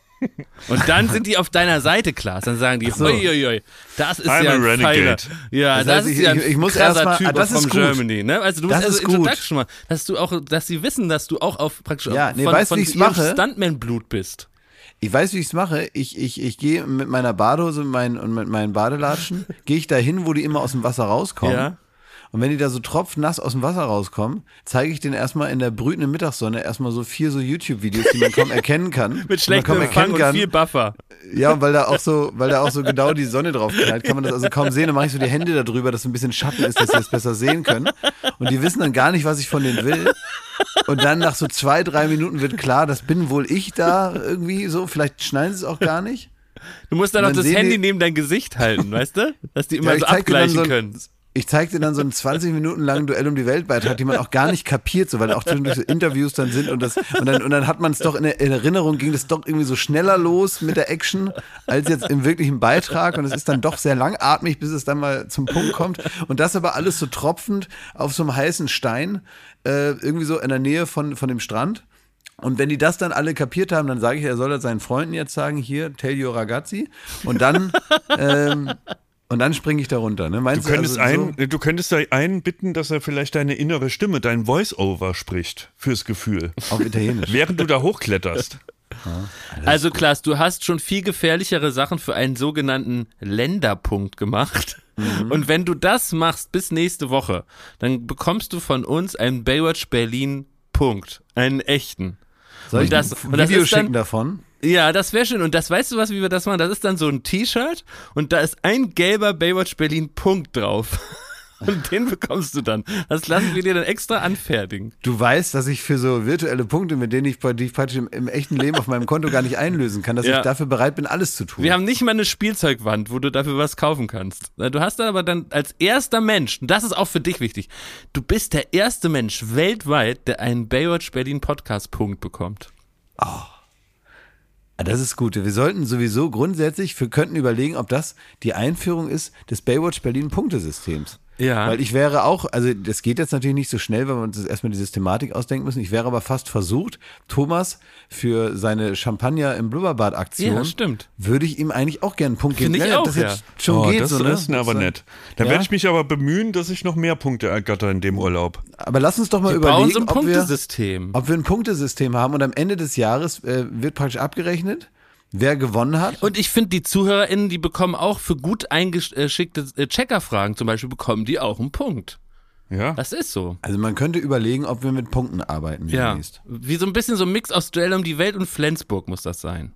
Und dann sind die auf deiner Seite, Klaas. Dann sagen die, so. uiuiui, das ist I'm ja a ein Renegade. Pfeiler. Ja, Das das, heißt, ist ich- ja ein ich- ich muss krasser erst mal- Typ ah, das from ist gut. Germany. Ne? Also du musst Das also ist gut. Introduction machen, dass du auch, dass sie wissen, dass du auch auf praktisch Ja, auf- nee, von, weißt du, von wie ich's ihrem mache? Stuntman-Blut bist. Ich weiß, wie ich es mache. Ich, ich, ich gehe mit meiner Badehose und, mein, und mit meinen Badelatschen, gehe ich da hin, wo die immer aus dem Wasser rauskommen. Ja. Und wenn die da so tropfnass aus dem Wasser rauskommen, zeige ich denen erstmal in der brütenden Mittagssonne erstmal so vier so YouTube-Videos, die man kaum erkennen kann. Mit schlechtem Die man kaum Empfang und erkennen viel Buffer. Ja, und weil da auch so, weil da auch so genau die Sonne drauf knallt, kann man das also kaum sehen. Dann mache ich so die Hände da drüber, dass so ein bisschen Schatten ist, dass sie es besser sehen können. Und die wissen dann gar nicht, was ich von denen will. Und dann nach so zwei, drei Minuten wird klar, das bin wohl ich da irgendwie so. Vielleicht schneiden sie es auch gar nicht. Du musst dann Und auch dann das sehen Handy die- neben dein Gesicht halten, weißt du? Dass die immer Ja, ich so zeig dir dann abgleichen so ein- können. Ich zeig dir dann so einen zwanzig Minuten langen Duell um die Welt-Beitrag, die man auch gar nicht kapiert, so, weil auch zwischendurch so Interviews dann sind und das und dann, und dann hat man es doch in, der, in Erinnerung, ging das doch irgendwie so schneller los mit der Action als jetzt im wirklichen Beitrag und es ist dann doch sehr langatmig, bis es dann mal zum Punkt kommt und das aber alles so tropfend auf so einem heißen Stein, äh, irgendwie so in der Nähe von, von dem Strand. Und wenn die das dann alle kapiert haben, dann sage ich, er soll das seinen Freunden jetzt sagen, hier, tell your ragazzi. Und dann, ähm, und dann springe ich da runter. Ne? Meinst Du könntest, also so- einen, du könntest da einen bitten, dass er vielleicht deine innere Stimme, dein Voice-Over spricht fürs Gefühl. auf Italienisch. Während du da hochkletterst. Also Klaas, du hast schon viel gefährlichere Sachen für einen sogenannten Länderpunkt gemacht. Mhm. Und wenn du das machst bis nächste Woche, dann bekommst du von uns einen Baywatch Berlin Punkt. Einen echten. Soll ich Und das- ein und das Video ist dann- schicken davon? Ja, das wäre schön. Und das, weißt du was, wie wir das machen? Das ist dann so ein T-Shirt und da ist ein gelber Baywatch Berlin Punkt drauf. Und den bekommst du dann. Das lassen wir dir dann extra anfertigen. Du weißt, dass ich für so virtuelle Punkte, mit denen ich, die ich praktisch im, im echten Leben auf meinem Konto gar nicht einlösen kann, dass Ja. ich dafür bereit bin, alles zu tun. Wir haben nicht mal eine Spielzeugwand, wo du dafür was kaufen kannst. Du hast dann aber dann als erster Mensch, und das ist auch für dich wichtig, du bist der erste Mensch weltweit, der einen Baywatch Berlin Podcast Punkt bekommt. Ah, das ist gut. Wir sollten sowieso grundsätzlich, wir könnten überlegen, ob das die Einführung ist des Baywatch Berlin Punktesystems. Ja. Weil ich wäre auch, also das geht jetzt natürlich nicht so schnell, weil wir uns jetzt erstmal die Systematik ausdenken müssen. Ich wäre aber fast versucht, Thomas für seine Champagner im Blubberbad-Aktion, Ja, stimmt. würde ich ihm eigentlich auch gerne einen Punkt geben. Finde ich Ja, auch, das ja. jetzt schon Oh, geht das so, ne? ist aber So. nett. Da Ja? werde ich mich aber bemühen, dass ich noch mehr Punkte ergatter in dem Urlaub. Aber lass uns doch mal Wir bauen überlegen, so ein ob wir, Punktesystem. ob wir ein Punktesystem haben und am Ende des Jahres äh, wird praktisch abgerechnet, wer gewonnen hat. Und ich finde, die ZuhörerInnen, die bekommen auch für gut eingeschickte äh, Checkerfragen zum Beispiel, bekommen die auch einen Punkt. Ja. Das ist so. Also man könnte überlegen, ob wir mit Punkten arbeiten Ja. demnächst. Wie so ein bisschen so ein Mix aus Duell um die Welt und Flensburg muss das sein.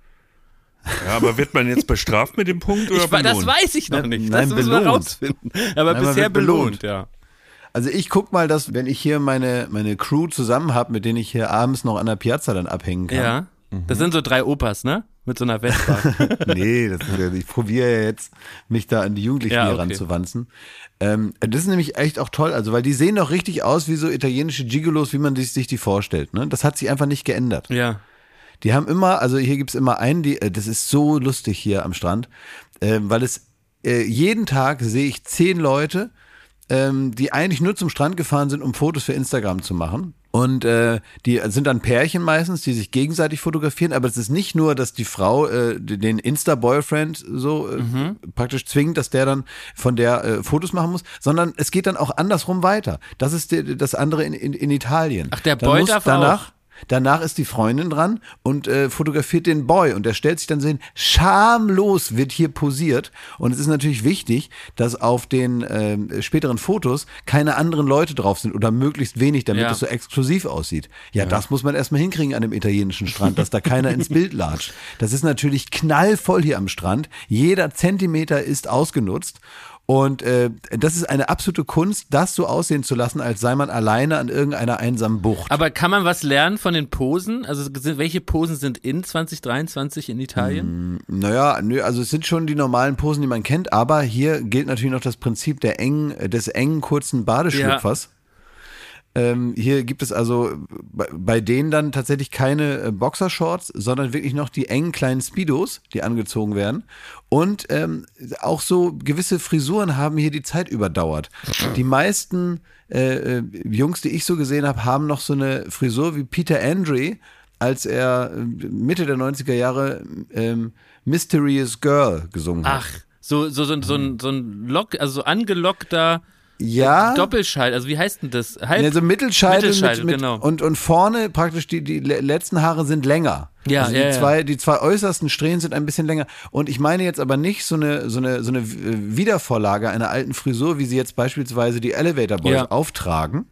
Ja, aber wird man jetzt bestraft mit dem Punkt oder Ich, wa- das belohnt? weiß ich noch nicht. Nein, das müssen wir belohnt. rausfinden. Aber Nein, man bisher wird belohnt, belohnt. ja. Also ich guck mal, dass wenn ich hier meine, meine Crew zusammen habe, mit denen ich hier abends noch an der Piazza dann abhängen kann. Ja. Das sind so drei Opas, ne? Mit so einer Vespa. Nee, das, ich probiere ja jetzt, mich da an die Jugendlichen Ja, hier okay. ranzuwanzen. Ähm, das ist nämlich echt auch toll, also weil die sehen doch richtig aus wie so italienische Gigolos, wie man sich, sich die vorstellt. Ne? Das hat sich einfach nicht geändert. Ja. Die haben immer, also hier gibt's immer einen, die, äh, das ist so lustig hier am Strand, äh, weil es äh, jeden Tag sehe ich zehn Leute, ähm, die eigentlich nur zum Strand gefahren sind, um Fotos für Instagram zu machen. Und äh, die sind dann Pärchen meistens, die sich gegenseitig fotografieren, aber es ist nicht nur, dass die Frau äh, den Insta-Boyfriend so äh, Mhm. praktisch zwingt, dass der dann von der äh, Fotos machen muss, sondern es geht dann auch andersrum weiter. Das ist die, das andere in, in, in Italien. Ach, der Dann Boy muss darf danach, Danach ist die Freundin dran und äh, fotografiert den Boy und der stellt sich dann so hin, schamlos wird hier posiert und es ist natürlich wichtig, dass auf den äh, späteren Fotos keine anderen Leute drauf sind oder möglichst wenig, damit Ja. es so exklusiv aussieht. Ja, ja, das muss man erstmal hinkriegen an dem italienischen Strand, dass da keiner ins Bild latscht. Das ist natürlich knallvoll hier am Strand, jeder Zentimeter ist ausgenutzt. Und äh, das ist eine absolute Kunst, das so aussehen zu lassen, als sei man alleine an irgendeiner einsamen Bucht. Aber kann man was lernen von den Posen? Also sind, welche Posen sind in zwanzig dreiundzwanzig in Italien? Mm, naja, nö, also es sind schon die normalen Posen, die man kennt, aber hier gilt natürlich noch das Prinzip der engen, des engen, kurzen Badeschlüpfers. Ja. Ähm, hier gibt es also bei, bei denen dann tatsächlich keine äh, Boxershorts, sondern wirklich noch die engen kleinen Speedos, die angezogen werden. Und ähm, auch so gewisse Frisuren haben hier die Zeit überdauert. Die meisten äh, Jungs, die ich so gesehen habe, haben noch so eine Frisur wie Peter Andre, als er Mitte der neunziger Jahre ähm, Mysterious Girl gesungen hat. Ach, so, so, so, so, ein, so ein Lock, also so angelockter Ja. Doppelscheitel, also wie heißt denn das? Halb, ja, so Mittelscheitel, Mittelscheitel, mit, mit, genau. und, und vorne praktisch die, die letzten Haare sind länger. Ja, also die, ja, zwei, ja. die zwei äußersten Strähnen sind ein bisschen länger. Und ich meine jetzt aber nicht so eine, so eine, so eine Wiedervorlage einer alten Frisur, wie sie jetzt beispielsweise die Elevator Boys Ja. auftragen,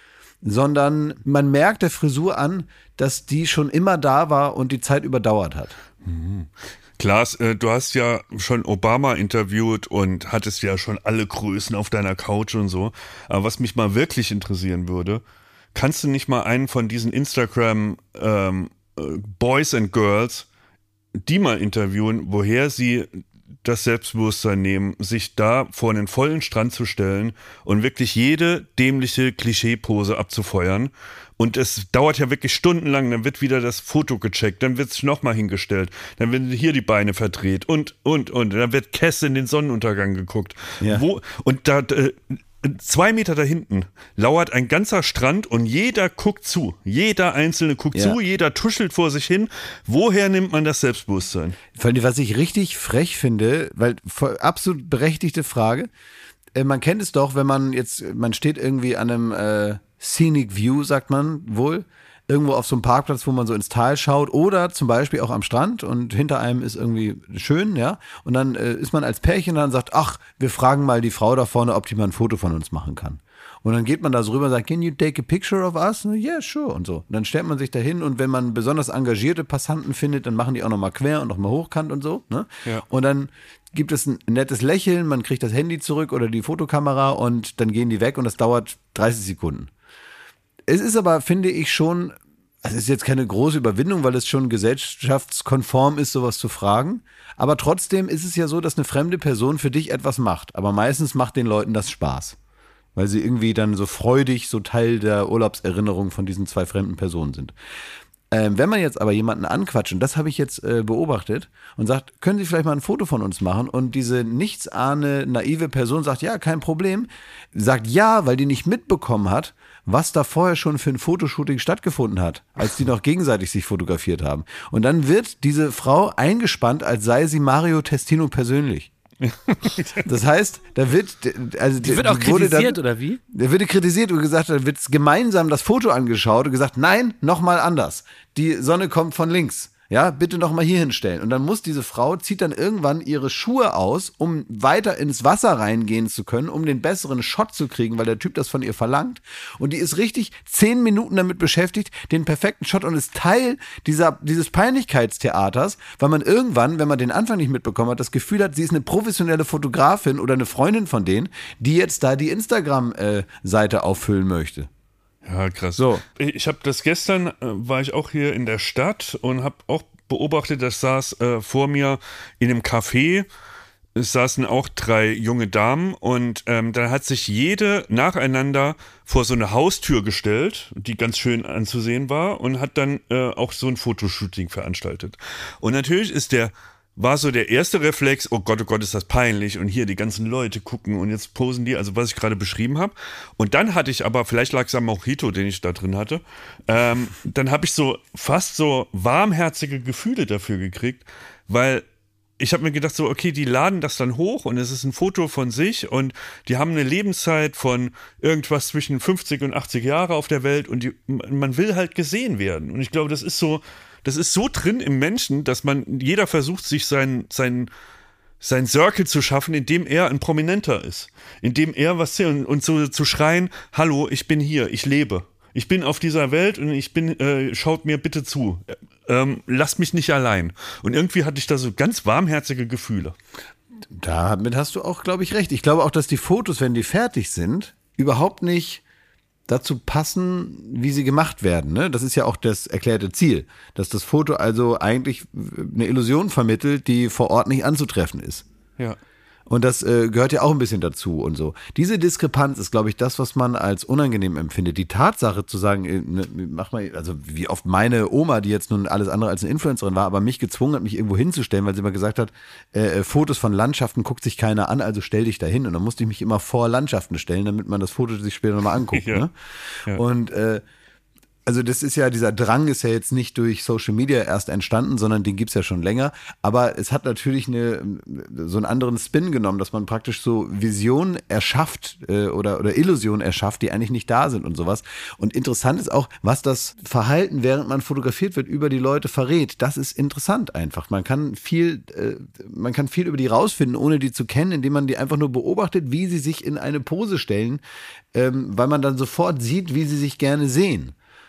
sondern man merkt der Frisur an, dass die schon immer da war und die Zeit überdauert hat. Mhm. Klaas, äh, du hast ja schon Obama interviewt und hattest ja schon alle Größen auf deiner Couch und so. Aber was mich mal wirklich interessieren würde, kannst du nicht mal einen von diesen Instagram ähm, äh, Boys and Girls, die mal interviewen, woher sie das Selbstbewusstsein nehmen, sich da vor einen vollen Strand zu stellen und wirklich jede dämliche Klischeepose abzufeuern. Und es dauert ja wirklich stundenlang, dann wird wieder das Foto gecheckt, dann wird es nochmal hingestellt, dann werden hier die Beine verdreht und, und, und. Dann wird Cass in den Sonnenuntergang geguckt. Ja. Wo, und da, äh, zwei Meter da hinten lauert ein ganzer Strand und jeder guckt zu. Jeder Einzelne guckt Ja. zu, jeder tuschelt vor sich hin. Woher nimmt man das Selbstbewusstsein? Vor allem, was ich richtig frech finde, weil voll- absolut berechtigte Frage, äh, man kennt es doch, wenn man jetzt, man steht irgendwie an einem äh, Scenic View, sagt man wohl, irgendwo auf so einem Parkplatz, wo man so ins Tal schaut oder zum Beispiel auch am Strand und hinter einem ist irgendwie schön, ja, und dann äh, ist man als Pärchen dann und sagt, ach, wir fragen mal die Frau da vorne, ob die mal ein Foto von uns machen kann. Und dann geht man da so rüber und sagt, can you take a picture of us? Yeah, sure. Und so. Und dann stellt man sich da hin und wenn man besonders engagierte Passanten findet, dann machen die auch nochmal quer und nochmal hochkant und so. Ne? Ja. Und dann gibt es ein nettes Lächeln, man kriegt das Handy zurück oder die Fotokamera und dann gehen die weg und das dauert dreißig Sekunden. Es ist aber, finde ich, schon, also es ist jetzt keine große Überwindung, weil es schon gesellschaftskonform ist, sowas zu fragen. Aber trotzdem ist es ja so, dass eine fremde Person für dich etwas macht. Aber meistens macht den Leuten das Spaß. Weil sie irgendwie dann so freudig so Teil der Urlaubserinnerung von diesen zwei fremden Personen sind. Ähm, wenn man jetzt aber jemanden anquatscht, und das habe ich jetzt äh, beobachtet, und sagt, können Sie vielleicht mal ein Foto von uns machen? Und diese nichtsahne, naive Person sagt, ja, kein Problem. Sagt ja, weil die nicht mitbekommen hat, was da vorher schon für ein Fotoshooting stattgefunden hat, als die noch gegenseitig sich fotografiert haben. Und dann wird diese Frau eingespannt, als sei sie Mario Testino persönlich. Das heißt, da wird, also Die wird auch die wurde kritisiert, dann, oder wie? da wird kritisiert und gesagt, da wird gemeinsam das Foto angeschaut und gesagt, nein, nochmal anders. Die Sonne kommt von links. Ja, bitte noch mal hier hinstellen. Und dann muss diese Frau, zieht dann irgendwann ihre Schuhe aus, um weiter ins Wasser reingehen zu können, um den besseren Shot zu kriegen, weil der Typ das von ihr verlangt. Und die ist richtig zehn Minuten damit beschäftigt, den perfekten Shot, und ist Teil dieser, dieses Peinlichkeitstheaters, weil man irgendwann, wenn man den Anfang nicht mitbekommen hat, das Gefühl hat, sie ist eine professionelle Fotografin oder eine Freundin von denen, die jetzt da die Instagram-Seite auffüllen möchte. Ja, krass. So. Ich habe das gestern, äh, war ich auch hier in der Stadt und habe auch beobachtet, das saß äh, vor mir in einem Café, es saßen auch drei junge Damen und ähm, dann hat sich jede nacheinander vor so eine Haustür gestellt, die ganz schön anzusehen war, und hat dann äh, auch so ein Fotoshooting veranstaltet. Und natürlich ist der war so der erste Reflex, oh Gott, oh Gott, ist das peinlich, und hier die ganzen Leute gucken und jetzt posen die, also was ich gerade beschrieben habe. Und dann hatte ich aber, vielleicht lag es am Mojito, den ich da drin hatte, ähm, dann habe ich so fast so warmherzige Gefühle dafür gekriegt, weil ich habe mir gedacht, so, okay, die laden das dann hoch und es ist ein Foto von sich und die haben eine Lebenszeit von irgendwas zwischen fünfzig und achtzig Jahre auf der Welt und die, man will halt gesehen werden. Und ich glaube, das ist so, das ist so drin im Menschen, dass man, jeder versucht, sich sein, sein, sein Circle zu schaffen, indem er ein Prominenter ist. Indem er was und, und so zu schreien, hallo, ich bin hier, ich lebe. Ich bin auf dieser Welt und ich bin, äh, schaut mir bitte zu. Ähm, lasst mich nicht allein. Und irgendwie hatte ich da so ganz warmherzige Gefühle. Damit hast du auch, glaube ich, recht. Ich glaube auch, dass die Fotos, wenn die fertig sind, überhaupt nicht dazu passen, wie sie gemacht werden. Ne? Das ist ja auch das erklärte Ziel, dass das Foto also eigentlich eine Illusion vermittelt, die vor Ort nicht anzutreffen ist. Ja. Und das äh, gehört ja auch ein bisschen dazu und so. Diese Diskrepanz ist, glaube ich, das, was man als unangenehm empfindet. Die Tatsache zu sagen, äh, ne, mach mal, also wie oft meine Oma, die jetzt nun alles andere als eine Influencerin war, aber mich gezwungen hat, mich irgendwo hinzustellen, weil sie immer gesagt hat, äh, Fotos von Landschaften guckt sich keiner an, also stell dich da hin. Und dann musste ich mich immer vor Landschaften stellen, damit man das Foto sich später nochmal anguckt. Ja. Ne? Ja. Und äh, also das ist ja, dieser Drang ist ja jetzt nicht durch Social Media erst entstanden, sondern den gibt's ja schon länger. Aber es hat natürlich eine, so einen anderen Spin genommen, dass man praktisch so Visionen erschafft äh, oder, oder Illusionen erschafft, die eigentlich nicht da sind und sowas. Und interessant ist auch, was das Verhalten, während man fotografiert wird, über die Leute verrät. Das ist interessant einfach. Man kann viel, äh, man kann viel über die rausfinden, ohne die zu kennen, indem man die einfach nur beobachtet, wie sie sich in eine Pose stellen, ähm, weil man dann sofort sieht, wie sie sich gerne sehen.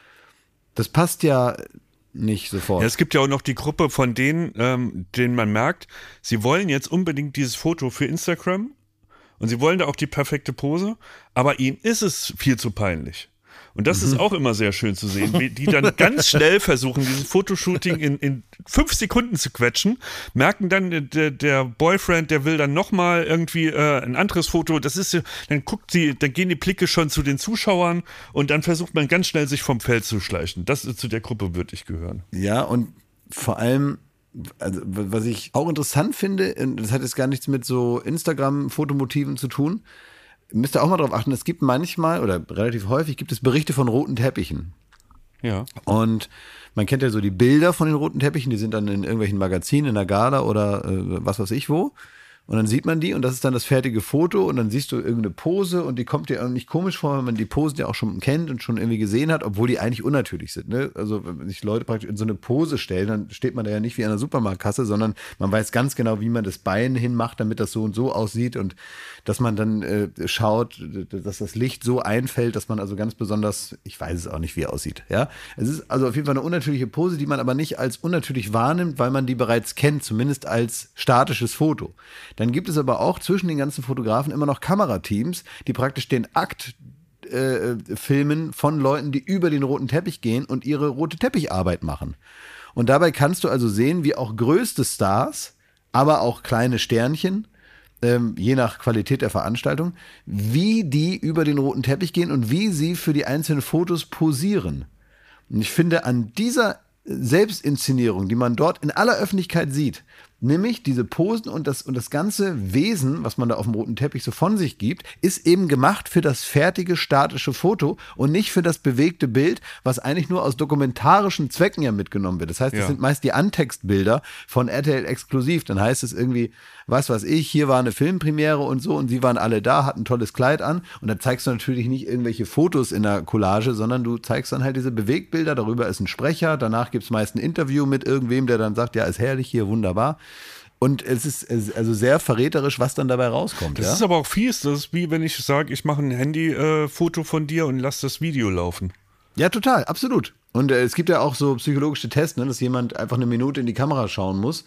Das passt ja nicht sofort. Ja, es gibt ja auch noch die Gruppe von denen, ähm, denen man merkt, sie wollen jetzt unbedingt dieses Foto für Instagram und sie wollen da auch die perfekte Pose, aber ihnen ist es viel zu peinlich. Und das mhm. ist auch immer sehr schön zu sehen, wie die dann ganz schnell versuchen, dieses Fotoshooting in, in fünf Sekunden zu quetschen, merken dann, der, der Boyfriend, der will dann nochmal irgendwie äh, ein anderes Foto, das ist, dann guckt sie, dann gehen die Blicke schon zu den Zuschauern und dann versucht man ganz schnell, sich vom Feld zu schleichen. Das ist, zu der Gruppe würde ich gehören. Ja, und vor allem, also, was ich auch interessant finde, das hat jetzt gar nichts mit so Instagram-Fotomotiven zu tun, müsst ihr auch mal drauf achten, es gibt manchmal oder relativ häufig gibt es Berichte von roten Teppichen. Ja. Und man kennt ja so die Bilder von den roten Teppichen, die sind dann in irgendwelchen Magazinen, in der Gala oder äh, was weiß ich wo. Und dann sieht man die und das ist dann das fertige Foto und dann siehst du irgendeine Pose und die kommt dir auch nicht komisch vor, wenn man die Posen ja auch schon kennt und schon irgendwie gesehen hat, obwohl die eigentlich unnatürlich sind. Ne? Also wenn sich Leute praktisch in so eine Pose stellen, dann steht man da ja nicht wie an einer Supermarktkasse, sondern man weiß ganz genau, wie man das Bein hinmacht, damit das so und so aussieht und dass man dann äh, schaut, dass das Licht so einfällt, dass man also ganz besonders, ich weiß es auch nicht, wie er aussieht. Ja? Es ist also auf jeden Fall eine unnatürliche Pose, die man aber nicht als unnatürlich wahrnimmt, weil man die bereits kennt, zumindest als statisches Foto. Dann gibt es aber auch zwischen den ganzen Fotografen immer noch Kamerateams, die praktisch den Akt äh, filmen von Leuten, die über den roten Teppich gehen und ihre rote Teppicharbeit machen. Und dabei kannst du also sehen, wie auch größte Stars, aber auch kleine Sternchen, ähm, je nach Qualität der Veranstaltung, wie die über den roten Teppich gehen und wie sie für die einzelnen Fotos posieren. Und ich finde, an dieser Selbstinszenierung, die man dort in aller Öffentlichkeit sieht, nämlich diese Posen und das, und das ganze Wesen, was man da auf dem roten Teppich so von sich gibt, ist eben gemacht für das fertige statische Foto und nicht für das bewegte Bild, was eigentlich nur aus dokumentarischen Zwecken ja mitgenommen wird. Das heißt, das Ja. sind meist die Antextbilder von R T L exklusiv. Dann heißt es irgendwie, was weiß ich, hier war eine Filmpremiere und so und sie waren alle da, hatten ein tolles Kleid an und da zeigst du natürlich nicht irgendwelche Fotos in der Collage, sondern du zeigst dann halt diese Bewegtbilder, darüber ist ein Sprecher, danach gibt es meist ein Interview mit irgendwem, der dann sagt, ja, ist herrlich hier, wunderbar. Und es ist also sehr verräterisch, was dann dabei rauskommt. Das ja? ist aber auch fies, das ist wie wenn ich sage, ich mache ein Handy-Foto von dir und lass das Video laufen. Ja, total, absolut. Und äh, es gibt ja auch so psychologische Tests, ne, dass jemand einfach eine Minute in die Kamera schauen muss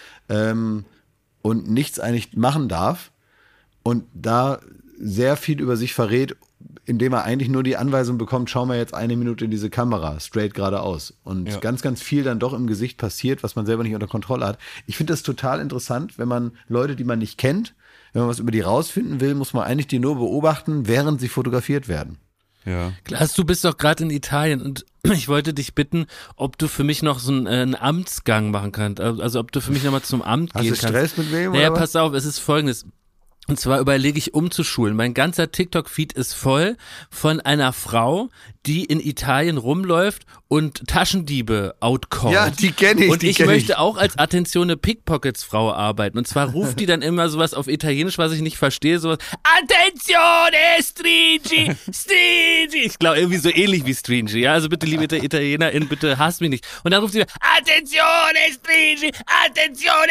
ähm, und nichts eigentlich machen darf und da sehr viel über sich verrät, indem er eigentlich nur die Anweisung bekommt, schau mal jetzt eine Minute in diese Kamera, straight geradeaus. Und Ja. ganz, ganz viel dann doch im Gesicht passiert, was man selber nicht unter Kontrolle hat. Ich finde das total interessant, wenn man Leute, die man nicht kennt, wenn man was über die rausfinden will, muss man eigentlich die nur beobachten, während sie fotografiert werden. Ja. Klaas, du bist doch gerade in Italien und ich wollte dich bitten, ob du für mich noch so einen, äh, einen Amtsgang machen kannst. Also ob du für mich nochmal zum Amt Hast gehen du kannst. Stress mit wem? Naja, oder was? pass auf, es ist folgendes. Und zwar überlege ich umzuschulen. Mein ganzer TikTok-Feed ist voll von einer Frau, die in Italien rumläuft und Taschendiebe outcallt. Ja, die kenne ich. Und die ich kenn möchte ich. auch als Attenzione Pickpockets-Frau arbeiten. Und zwar ruft die dann immer sowas auf Italienisch, was ich nicht verstehe, sowas Attenzione, Stringi, Stringi. Ich glaube irgendwie so ähnlich wie Stringi. Ja, also bitte, liebe ItalienerInnen, bitte hasst mich nicht. Und dann ruft sie Attenzione, Stringi, Attenzione,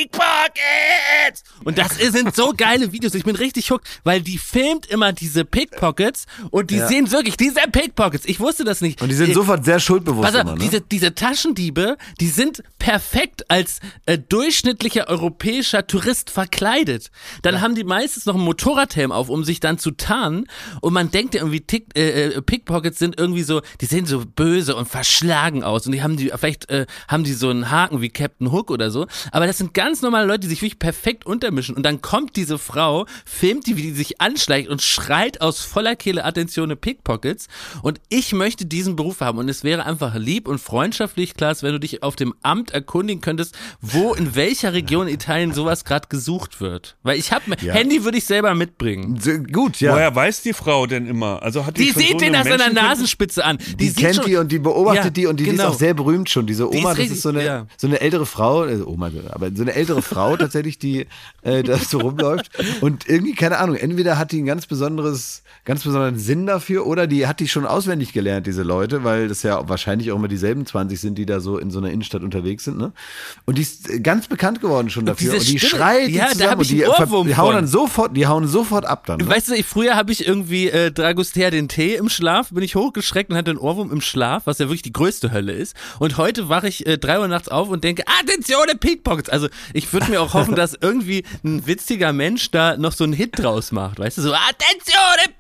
Pickpockets. Und das sind so geile Videos. Ich bin richtig hooked, weil die filmt immer diese Pickpockets und die Ja. sehen wirklich diese Pickpockets. Ich wusste das nicht. Und die sind Ich- sofort sehr schuldbewusst Pass auf, immer, ne? diese, diese Taschendiebe, die sind perfekt als äh, durchschnittlicher europäischer Tourist verkleidet. Dann haben die meistens noch einen Motorradhelm auf, um sich dann zu tarnen. Und man denkt ja irgendwie, Tick, äh, äh, Pickpockets sind irgendwie so, die sehen so böse und verschlagen aus. Und die haben die, vielleicht äh, haben die so einen Haken wie Captain Hook oder so. Aber das sind ganz normale Leute, die sich wirklich perfekt untermischen. Und dann kommt diese Frau, filmt die, wie die sich anschleicht und schreit aus voller Kehle Attenzione Pickpockets. Und ich möchte diesen Beruf haben. Und es wäre einfach lieb und freundschaftlich, Klaas, wenn du dich auf dem Amt erkundigen könntest, wo in welcher Region Italien sowas gerade gesucht wird. Weil ich habe, Ja. Handy würde ich selber mitbringen. So, gut, ja. Woher weiß die Frau denn immer? Also hat die, Die schon sieht so den eine aus seiner Menschenkenntnis? Nasenspitze an. Die, Die sieht kennt schon, die und die beobachtet Ja, die und die, die ist genau. auch sehr berühmt schon. Diese Die Oma, ist das richtig- ist so eine, ja. so eine ältere Frau, äh, Oma, aber so eine ältere Frau tatsächlich, die äh, da so rumläuft und irgendwie, keine Ahnung, entweder hat die ein ganz besonderes, ganz besonderen Sinn dafür oder die hat die schon auswendig gelernt, diese Leute, weil das ja wahrscheinlich auch immer dieselben zwanzig sind, die da so in so einer Innenstadt unterwegs sind, ne? Und die ist äh, ganz bekannt geworden schon dafür diese und die Stimme, schreit ja, da die zusammen hab ich und die, einen ver- Ohrwurm die hauen von. dann sofort, die hauen sofort ab dann. Ne? Weißt du, ich, früher habe ich irgendwie äh, Dragostea den Tee im Schlaf, bin ich hochgeschreckt und hatte einen Ohrwurm im Schlaf, was ja wirklich die größte Hölle ist. Und heute wache ich äh, drei Uhr nachts auf und denke, Attenzione Pickpockets. Also ich würde mir auch hoffen, dass irgendwie ein witziger Mensch da noch so einen Hit draus macht. Weißt du, so Attenzione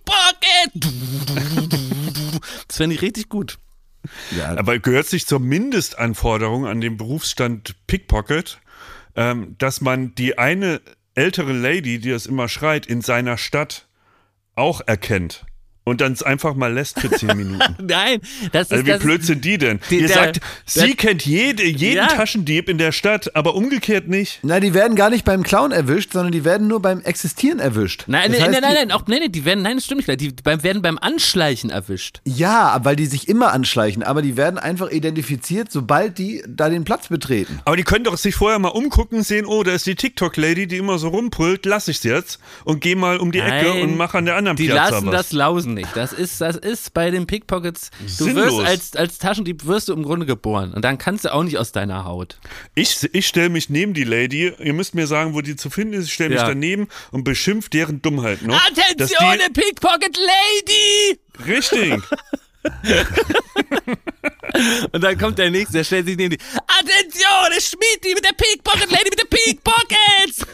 Pickpocket. Das fände ich richtig gut. Ja, Aber gehört sich zur Mindestanforderung an den Berufsstand Pickpocket, ähm, dass man die eine ältere Lady, die das immer schreit, in seiner Stadt auch erkennt und dann es einfach mal lässt für zehn Minuten. Nein, das ist Also wie das blöd sind die denn? Die- Ihr der- sagt, der- sie kennt jede, jeden Ja. Taschendieb in der Stadt, aber umgekehrt nicht. Na, die werden gar nicht beim Clown erwischt, sondern die werden nur beim Existieren erwischt. Nein, Das nein, heißt, nein, nein, die- nein, auch, nein, nein, die werden, nein, das stimmt nicht, die beim, werden beim Anschleichen erwischt. Ja, weil die sich immer anschleichen, aber die werden einfach identifiziert, sobald die da den Platz betreten. Aber die können doch sich vorher mal umgucken, sehen, oh, da ist die TikTok-Lady, die immer so rumbrüllt, lass ich's jetzt und geh mal um die Ecke Nein, und mach an der anderen Die Piazza lassen was. das lausen nicht. Das ist, das ist bei den Pickpockets. Du Sinnlos. wirst als, als Taschendieb wirst du im Grunde geboren. Und dann kannst du auch nicht aus deiner Haut. Ich, ich stelle mich neben die Lady, ihr müsst mir sagen, wo die zu finden ist, ich stelle mich Ja. daneben und beschimpf deren Dummheit noch. dass Attenzione, Pickpocket Lady! die, Richtig. Und dann kommt der Nächste, der stellt sich neben die. Attenzione, Schmidti mit der Pickpocket Lady mit der Pickpockets!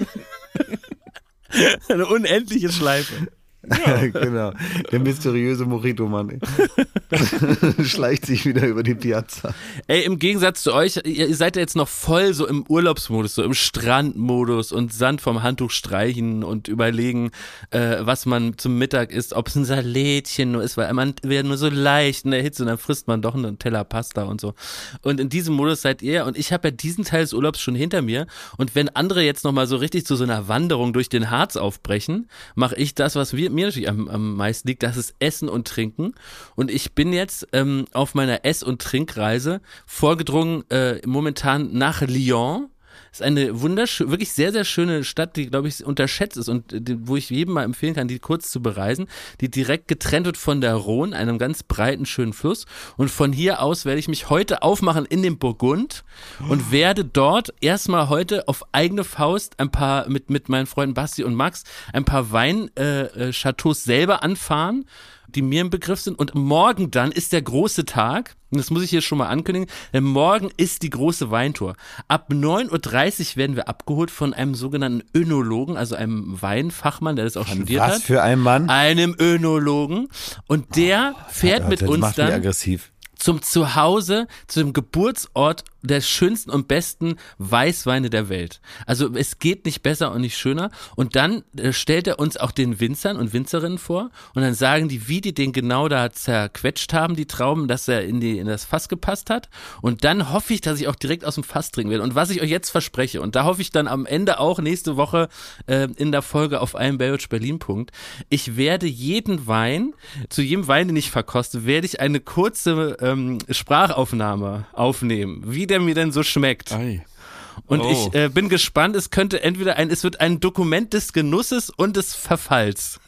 Eine unendliche Schleife. Genau. Der mysteriöse Mojito-Mann schleicht sich wieder über die Piazza. Ey, im Gegensatz zu euch, ihr seid ja jetzt noch voll so im Urlaubsmodus, so im Strandmodus und Sand vom Handtuch streichen und überlegen, äh, was man zum Mittag isst, ob es ein Salätchen nur ist, weil man wäre nur so leicht in der Hitze und dann frisst man doch einen Teller Pasta und so. Und in diesem Modus seid ihr und ich habe ja diesen Teil des Urlaubs schon hinter mir und wenn andere jetzt nochmal so richtig zu so einer Wanderung durch den Harz aufbrechen, mache ich das, was wir, mir natürlich am, am meisten liegt, das ist Essen und Trinken. Und ich bin jetzt ähm, auf meiner Ess- und Trinkreise vorgedrungen, äh, momentan nach Lyon. Das ist eine wunderschöne, wirklich sehr, sehr schöne Stadt, die, glaube ich, unterschätzt ist und die, wo ich jedem mal empfehlen kann, die kurz zu bereisen, die direkt getrennt wird von der Rhone, einem ganz breiten, schönen Fluss. Und von hier aus werde ich mich heute aufmachen in den Burgund und werde dort erstmal heute auf eigene Faust ein paar, mit, mit meinen Freunden Basti und Max, ein paar Wein-Chateaus äh, selber anfahren, die mir im Begriff sind. Und morgen dann ist der große Tag, und das muss ich hier schon mal ankündigen, denn morgen ist die große Weintour. Ab neun Uhr dreißig werden wir abgeholt von einem sogenannten Önologen, also einem Weinfachmann, der das auch studiert Was hat. für ein Mann. Einem Önologen. Und der fährt Ja, mit das uns macht mich dann. aggressiv. zum Zuhause, zum Geburtsort der schönsten und besten Weißweine der Welt. Also es geht nicht besser und nicht schöner. Und dann äh, stellt er uns auch den Winzern und Winzerinnen vor und dann sagen die, wie die den genau da zerquetscht haben, die Trauben, dass er in, die, in das Fass gepasst hat. Und dann hoffe ich, dass ich auch direkt aus dem Fass trinken werde. Und was ich euch jetzt verspreche, und da hoffe ich dann am Ende auch nächste Woche äh, in der Folge auf einem Baywatch Berlin Punkt, ich werde jeden Wein, zu jedem Wein, den ich verkoste, werde ich eine kurze ähm, Sprachaufnahme aufnehmen, wie der mir denn so schmeckt. Ei. Und Oh. ich äh, bin gespannt, es könnte entweder ein, es wird ein Dokument des Genusses und des Verfalls.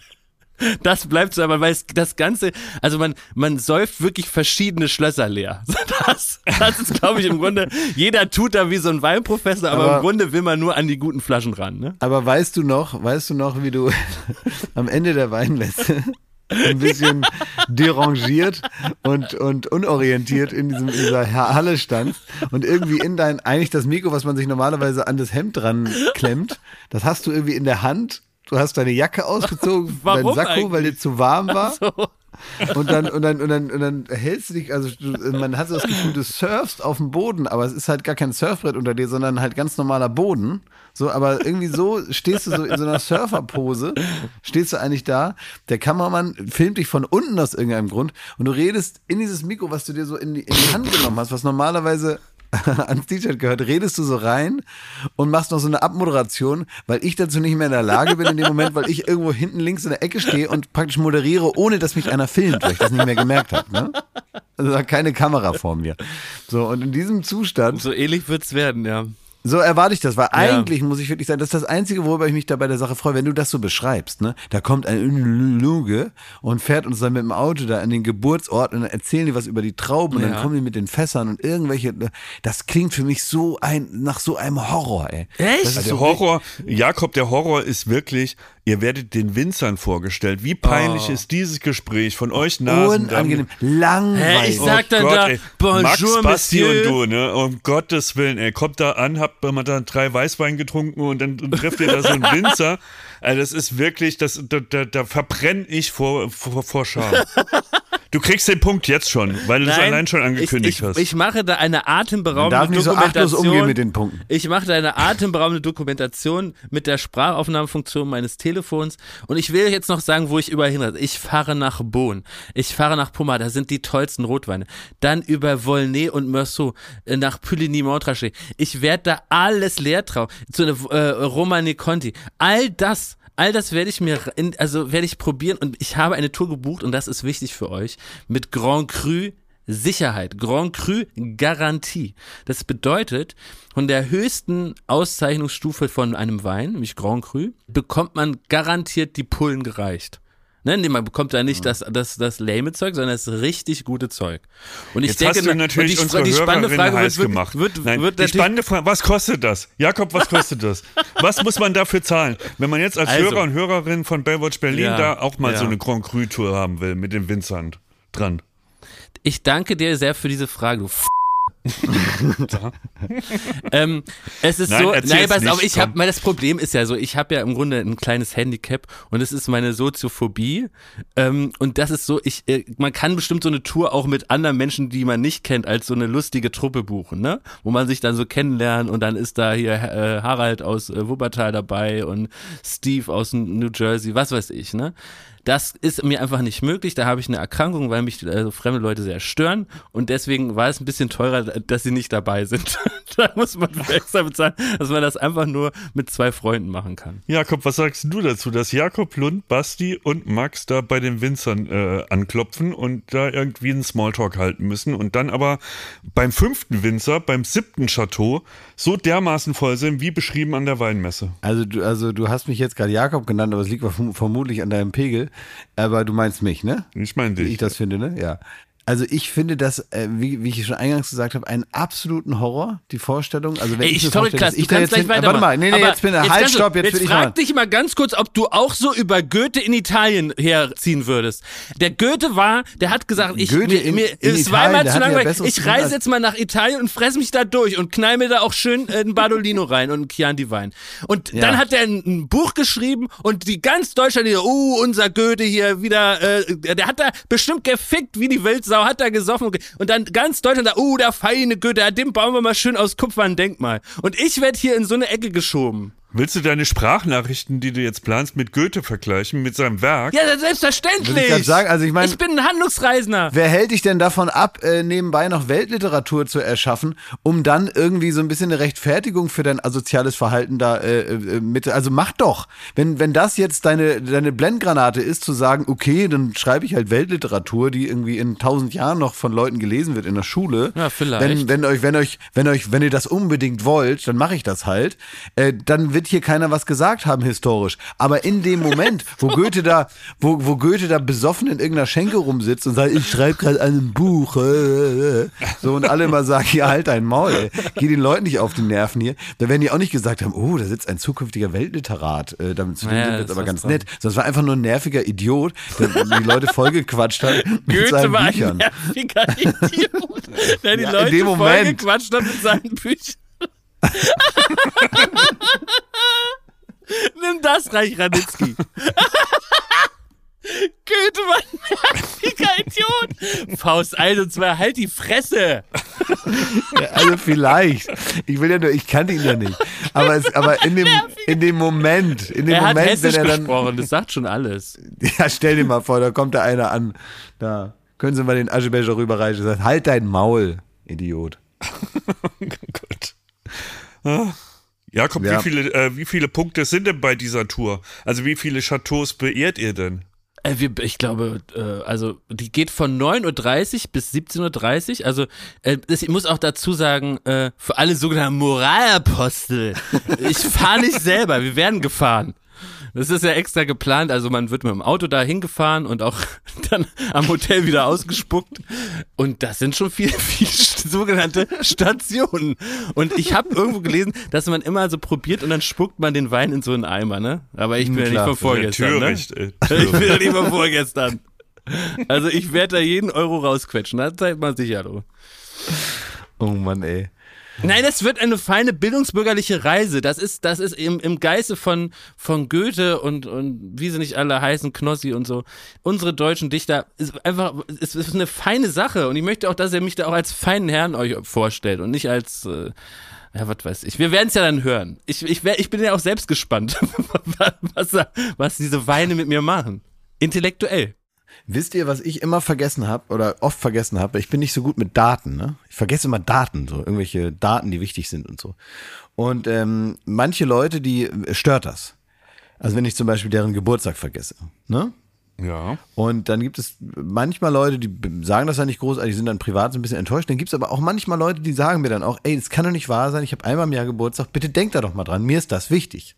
Das bleibt so, aber weil es das Ganze, also man, man säuft wirklich verschiedene Schlösser leer. Das, das ist, glaube ich, im Grunde, jeder tut da wie so ein Weinprofessor, aber, Aber- im Grunde will man nur an die guten Flaschen ran, ne? Aber weißt du noch, weißt du noch, wie du am Ende der Weinmesse ein bisschen derangiert und, und unorientiert in, diesem, in dieser Halle standst und irgendwie in dein, eigentlich das Mikro, was man sich normalerweise an das Hemd dran klemmt, das hast du irgendwie in der Hand. Du hast deine Jacke ausgezogen, Warum deinen Sakko, eigentlich? weil dir zu warm war. So. Und dann, und dann, und dann, und dann hältst du dich, also du, man hat so das Gefühl, du surfst auf dem Boden, aber es ist halt gar kein Surfbrett unter dir, sondern halt ganz normaler Boden. So, aber irgendwie so stehst du so in so einer Surferpose, stehst du eigentlich da. Der Kameramann filmt dich von unten aus irgendeinem Grund und du redest in dieses Mikro, was du dir so in die, in die Hand genommen hast, was normalerweise ans T-Shirt gehört, redest du so rein und machst noch so eine Abmoderation, weil ich dazu nicht mehr in der Lage bin in dem Moment, weil ich irgendwo hinten links in der Ecke stehe und praktisch moderiere, ohne dass mich einer filmt, weil ich das nicht mehr gemerkt habe. Ne? Also da keine Kamera vor mir. So, und in diesem Zustand, So ähnlich wird's werden, ja. so erwarte ich das, weil eigentlich muss ich wirklich sagen, das ist das Einzige, worüber ich mich da bei der Sache freue, wenn du das so beschreibst, ne? Da kommt ein Luge und fährt uns dann mit dem Auto da an den Geburtsort und dann erzählen die was über die Trauben und Ja. dann kommen die mit den Fässern und irgendwelche, das klingt für mich so ein, nach so einem Horror, ey. Echt? Das ist Der so Horror, Jakob, der Horror ist wirklich, ihr werdet den Winzern vorgestellt. Wie peinlich Oh. ist dieses Gespräch von euch Nasen? unangenehm, langweilig. Hä, ich sag dann da, Bonjour, Max, Basti Monsieur. und du, ne? Um Gottes Willen, ey. Kommt da an, habt mal da drei Weißwein getrunken und dann trefft ihr da so einen Winzer. Also das ist wirklich, das, da, da, da verbrenne ich vor, vor, vor Scham. Du kriegst den Punkt jetzt schon, weil du es Nein, allein schon angekündigt ich, ich, hast. Ich mache da eine Man atemberaubende darf nicht so achtlos Dokumentation. umgehen mit den Punkten. Ich mache da eine atemberaubende Dokumentation mit der Sprachaufnahmefunktion meines Telefons. Und ich will jetzt noch sagen, wo ich überall hinreise. Ich fahre nach Beaune. Ich fahre nach Pommard. Da sind die tollsten Rotweine. Dann über Volnay und Meursault äh, nach Puligny-Montrachet. Ich werde da alles leer trauen. Zu einer äh, Romane Conti. All das. All das werde ich mir, in, also werde ich probieren und ich habe eine Tour gebucht und das ist wichtig für euch, mit Grand Cru Sicherheit, Grand Cru Garantie. Das bedeutet, von der höchsten Auszeichnungsstufe von einem Wein, nämlich Grand Cru, bekommt man garantiert die Pullen gereicht. Ne, nee, man bekommt da nicht das, das, das lame Zeug, sondern das richtig gute Zeug. Und ich Jetzt denke, hast du na- natürlich und die, unsere die spannende Hörerinnen Frage heiß wird, gemacht. wird, wird, Nein, wird die natürlich, spannende Frage, was kostet das? Jakob, was kostet das? Was muss man dafür zahlen? Wenn man jetzt als Also. Hörer und Hörerin von Baywatch Berlin Ja, da auch mal ja. so eine Grand Cru Tour haben will mit den Winzern dran. ich danke dir sehr für diese Frage, du F ähm, es ist Nein, so, erzähl's nein, pass nicht, auf, ich komm. habe, das Problem ist ja so, ich habe ja im Grunde ein kleines Handicap und es ist meine Soziophobie ähm, und das ist so, ich, äh, man kann bestimmt so eine Tour auch mit anderen Menschen, die man nicht kennt, als so eine lustige Truppe buchen, ne, wo man sich dann so kennenlernt und dann ist da hier äh, Harald aus äh, Wuppertal dabei und Steve aus New Jersey, was weiß ich, ne. Das ist mir einfach nicht möglich, da habe ich eine Erkrankung, weil mich also fremde Leute sehr stören und deswegen war es ein bisschen teurer, dass sie nicht dabei sind. Da muss man extra bezahlen, dass man das einfach nur mit zwei Freunden machen kann. Jakob, was sagst du dazu, dass Jakob, Lund, Basti und Max da bei den Winzern äh, anklopfen und da irgendwie einen Smalltalk halten müssen und dann aber beim fünften Winzer, beim siebten Chateau so dermaßen voll sind, wie beschrieben an der Weinmesse? Also du, also du hast mich jetzt gerade Jakob genannt, aber es liegt verm- vermutlich an deinem Pegel. Aber du meinst mich, ne? Ich meine Wie dich. ich das finde, ne? Ja. Also ich finde das, äh, wie, wie ich schon eingangs gesagt habe, einen absoluten Horror, die Vorstellung. Also wenn Ey, ich mir sorry, vorstelle, Klaas, dass ich du da kannst jetzt gleich hin, äh, weitermachen. warte mal, nee, nee, Aber jetzt bin ich, jetzt halt, kannst du- stopp, jetzt, jetzt will ich frag mal. dich mal ganz kurz, ob du auch so über Goethe in Italien herziehen würdest. Der Goethe war, der hat gesagt, ich, Goethe mir, in- mir in es Italien, war mal der zu hatte ja langweilig. Besseres Ich zu tun reise als- jetzt mal nach Italien und fress mich da durch und knall mir da auch schön äh, ein Bardolino rein und einen Chianti Wein. Und Ja. dann hat er ein, ein Buch geschrieben und die ganz Deutschland hier, uh, unser Goethe hier wieder, äh, der hat da bestimmt gefickt wie die Weltsau Sau hat da gesoffen und dann ganz Deutschland sagt, oh, der feine Goethe, dem bauen wir mal schön aus Kupfer ein Denkmal. Und ich werde hier in so eine Ecke geschoben. Willst du deine Sprachnachrichten, die du jetzt planst, mit Goethe vergleichen, mit seinem Werk? Ja, selbstverständlich. Würde ich grad sagen, also ich meine, ich bin ein Handlungsreisender. Wer hält dich denn davon ab, äh, nebenbei noch Weltliteratur zu erschaffen, um dann irgendwie so ein bisschen eine Rechtfertigung für dein asoziales Verhalten da äh, äh, mit, also mach doch. Wenn wenn das jetzt deine deine Blendgranate ist, zu sagen, okay, dann schreibe ich halt Weltliteratur, die irgendwie in tausend Jahren noch von Leuten gelesen wird in der Schule. Ja, vielleicht. Wenn, wenn euch, wenn euch, wenn euch, wenn ihr das unbedingt wollt, dann mache ich das halt. Äh, dann wird hier keiner was gesagt haben historisch. Aber in dem Moment, wo Goethe da, wo, wo Goethe da besoffen in irgendeiner Schenke rumsitzt und sagt, ich schreibe gerade ein Buch, äh, äh, so und alle mal sagen, ja, halt dein Maul, ey. Geh den Leuten nicht auf die Nerven hier. Da werden die auch nicht gesagt haben, oh, da sitzt ein zukünftiger Weltliterat. Äh, damit zu dem Ja, sind wir das jetzt aber ist ganz dran. nett. Sondern es war einfach nur ein nerviger Idiot, der die Leute vollgequatscht hat mit Goethe seinen war ein Büchern. nerviger Idiot, der die Ja, in Leute dem Moment. vollgequatscht hat mit seinen Büchern. Nimm das, Reich Ranitzky. Goethe war ein nerviger Idiot. Faust eins und zwei, halt die Fresse. Ja, also vielleicht. Ich will ja nur, ich kannte ihn ja nicht. Aber, es, aber in, dem, in dem Moment, in dem Er hat Moment, Hessisch wenn er dann. gesprochen, das sagt schon alles. Ja, stell dir mal vor, da kommt da einer an. Da können Sie mal den Aschebecher rüberreichen und sagt, halt dein Maul, Idiot. Gut. Ah. Jakob, Ja. wie viele, äh, wie viele Punkte sind denn bei dieser Tour? Also wie viele Chateaus beehrt ihr denn? Äh, wir, ich glaube, äh, also die geht von neun Uhr dreißig bis siebzehn Uhr dreißig. Also äh, das, ich muss auch dazu sagen, äh, für alle sogenannten Moralapostel, ich fahre nicht selber, wir werden gefahren. Das ist ja extra geplant, also man wird mit dem Auto da hingefahren und auch dann am Hotel wieder ausgespuckt. Und das sind schon viele, viele sogenannte Stationen. Und ich habe irgendwo gelesen, dass man immer so probiert und dann spuckt man den Wein in so einen Eimer, ne? Aber ich bin ja nicht Klar. von vorgestern, ne? Töricht, ey. Ich bin ja nicht von vorgestern. Also ich werde da jeden Euro rausquetschen, da seid mal sicher, du. Oh Mann, ey. Nein, es wird eine feine bildungsbürgerliche Reise. Das ist, das ist im, im Geiste von, von Goethe und, und wie sie nicht alle heißen, Knossi und so. Unsere deutschen Dichter ist einfach, es ist eine feine Sache. Und ich möchte auch, dass ihr mich da auch als feinen Herrn euch vorstellt und nicht als, äh, ja, was weiß ich. Wir werden es ja dann hören. Ich, ich, wär, ich bin ja auch selbst gespannt, was, was diese Weine mit mir machen. Intellektuell. Wisst ihr, was ich immer vergessen habe oder oft vergessen habe? Ich bin nicht so gut mit Daten, ne? Ich vergesse immer Daten, so irgendwelche Daten, die wichtig sind und so. Und ähm, manche Leute, die stört das. Also wenn ich zum Beispiel deren Geburtstag vergesse, ne? Ja. Und dann gibt es manchmal Leute, die sagen das ja nicht großartig, sind dann privat so ein bisschen enttäuscht. Dann gibt es aber auch manchmal Leute, die sagen mir dann auch, ey, das kann doch nicht wahr sein, ich habe einmal im Jahr Geburtstag, bitte denkt da doch mal dran, mir ist das wichtig.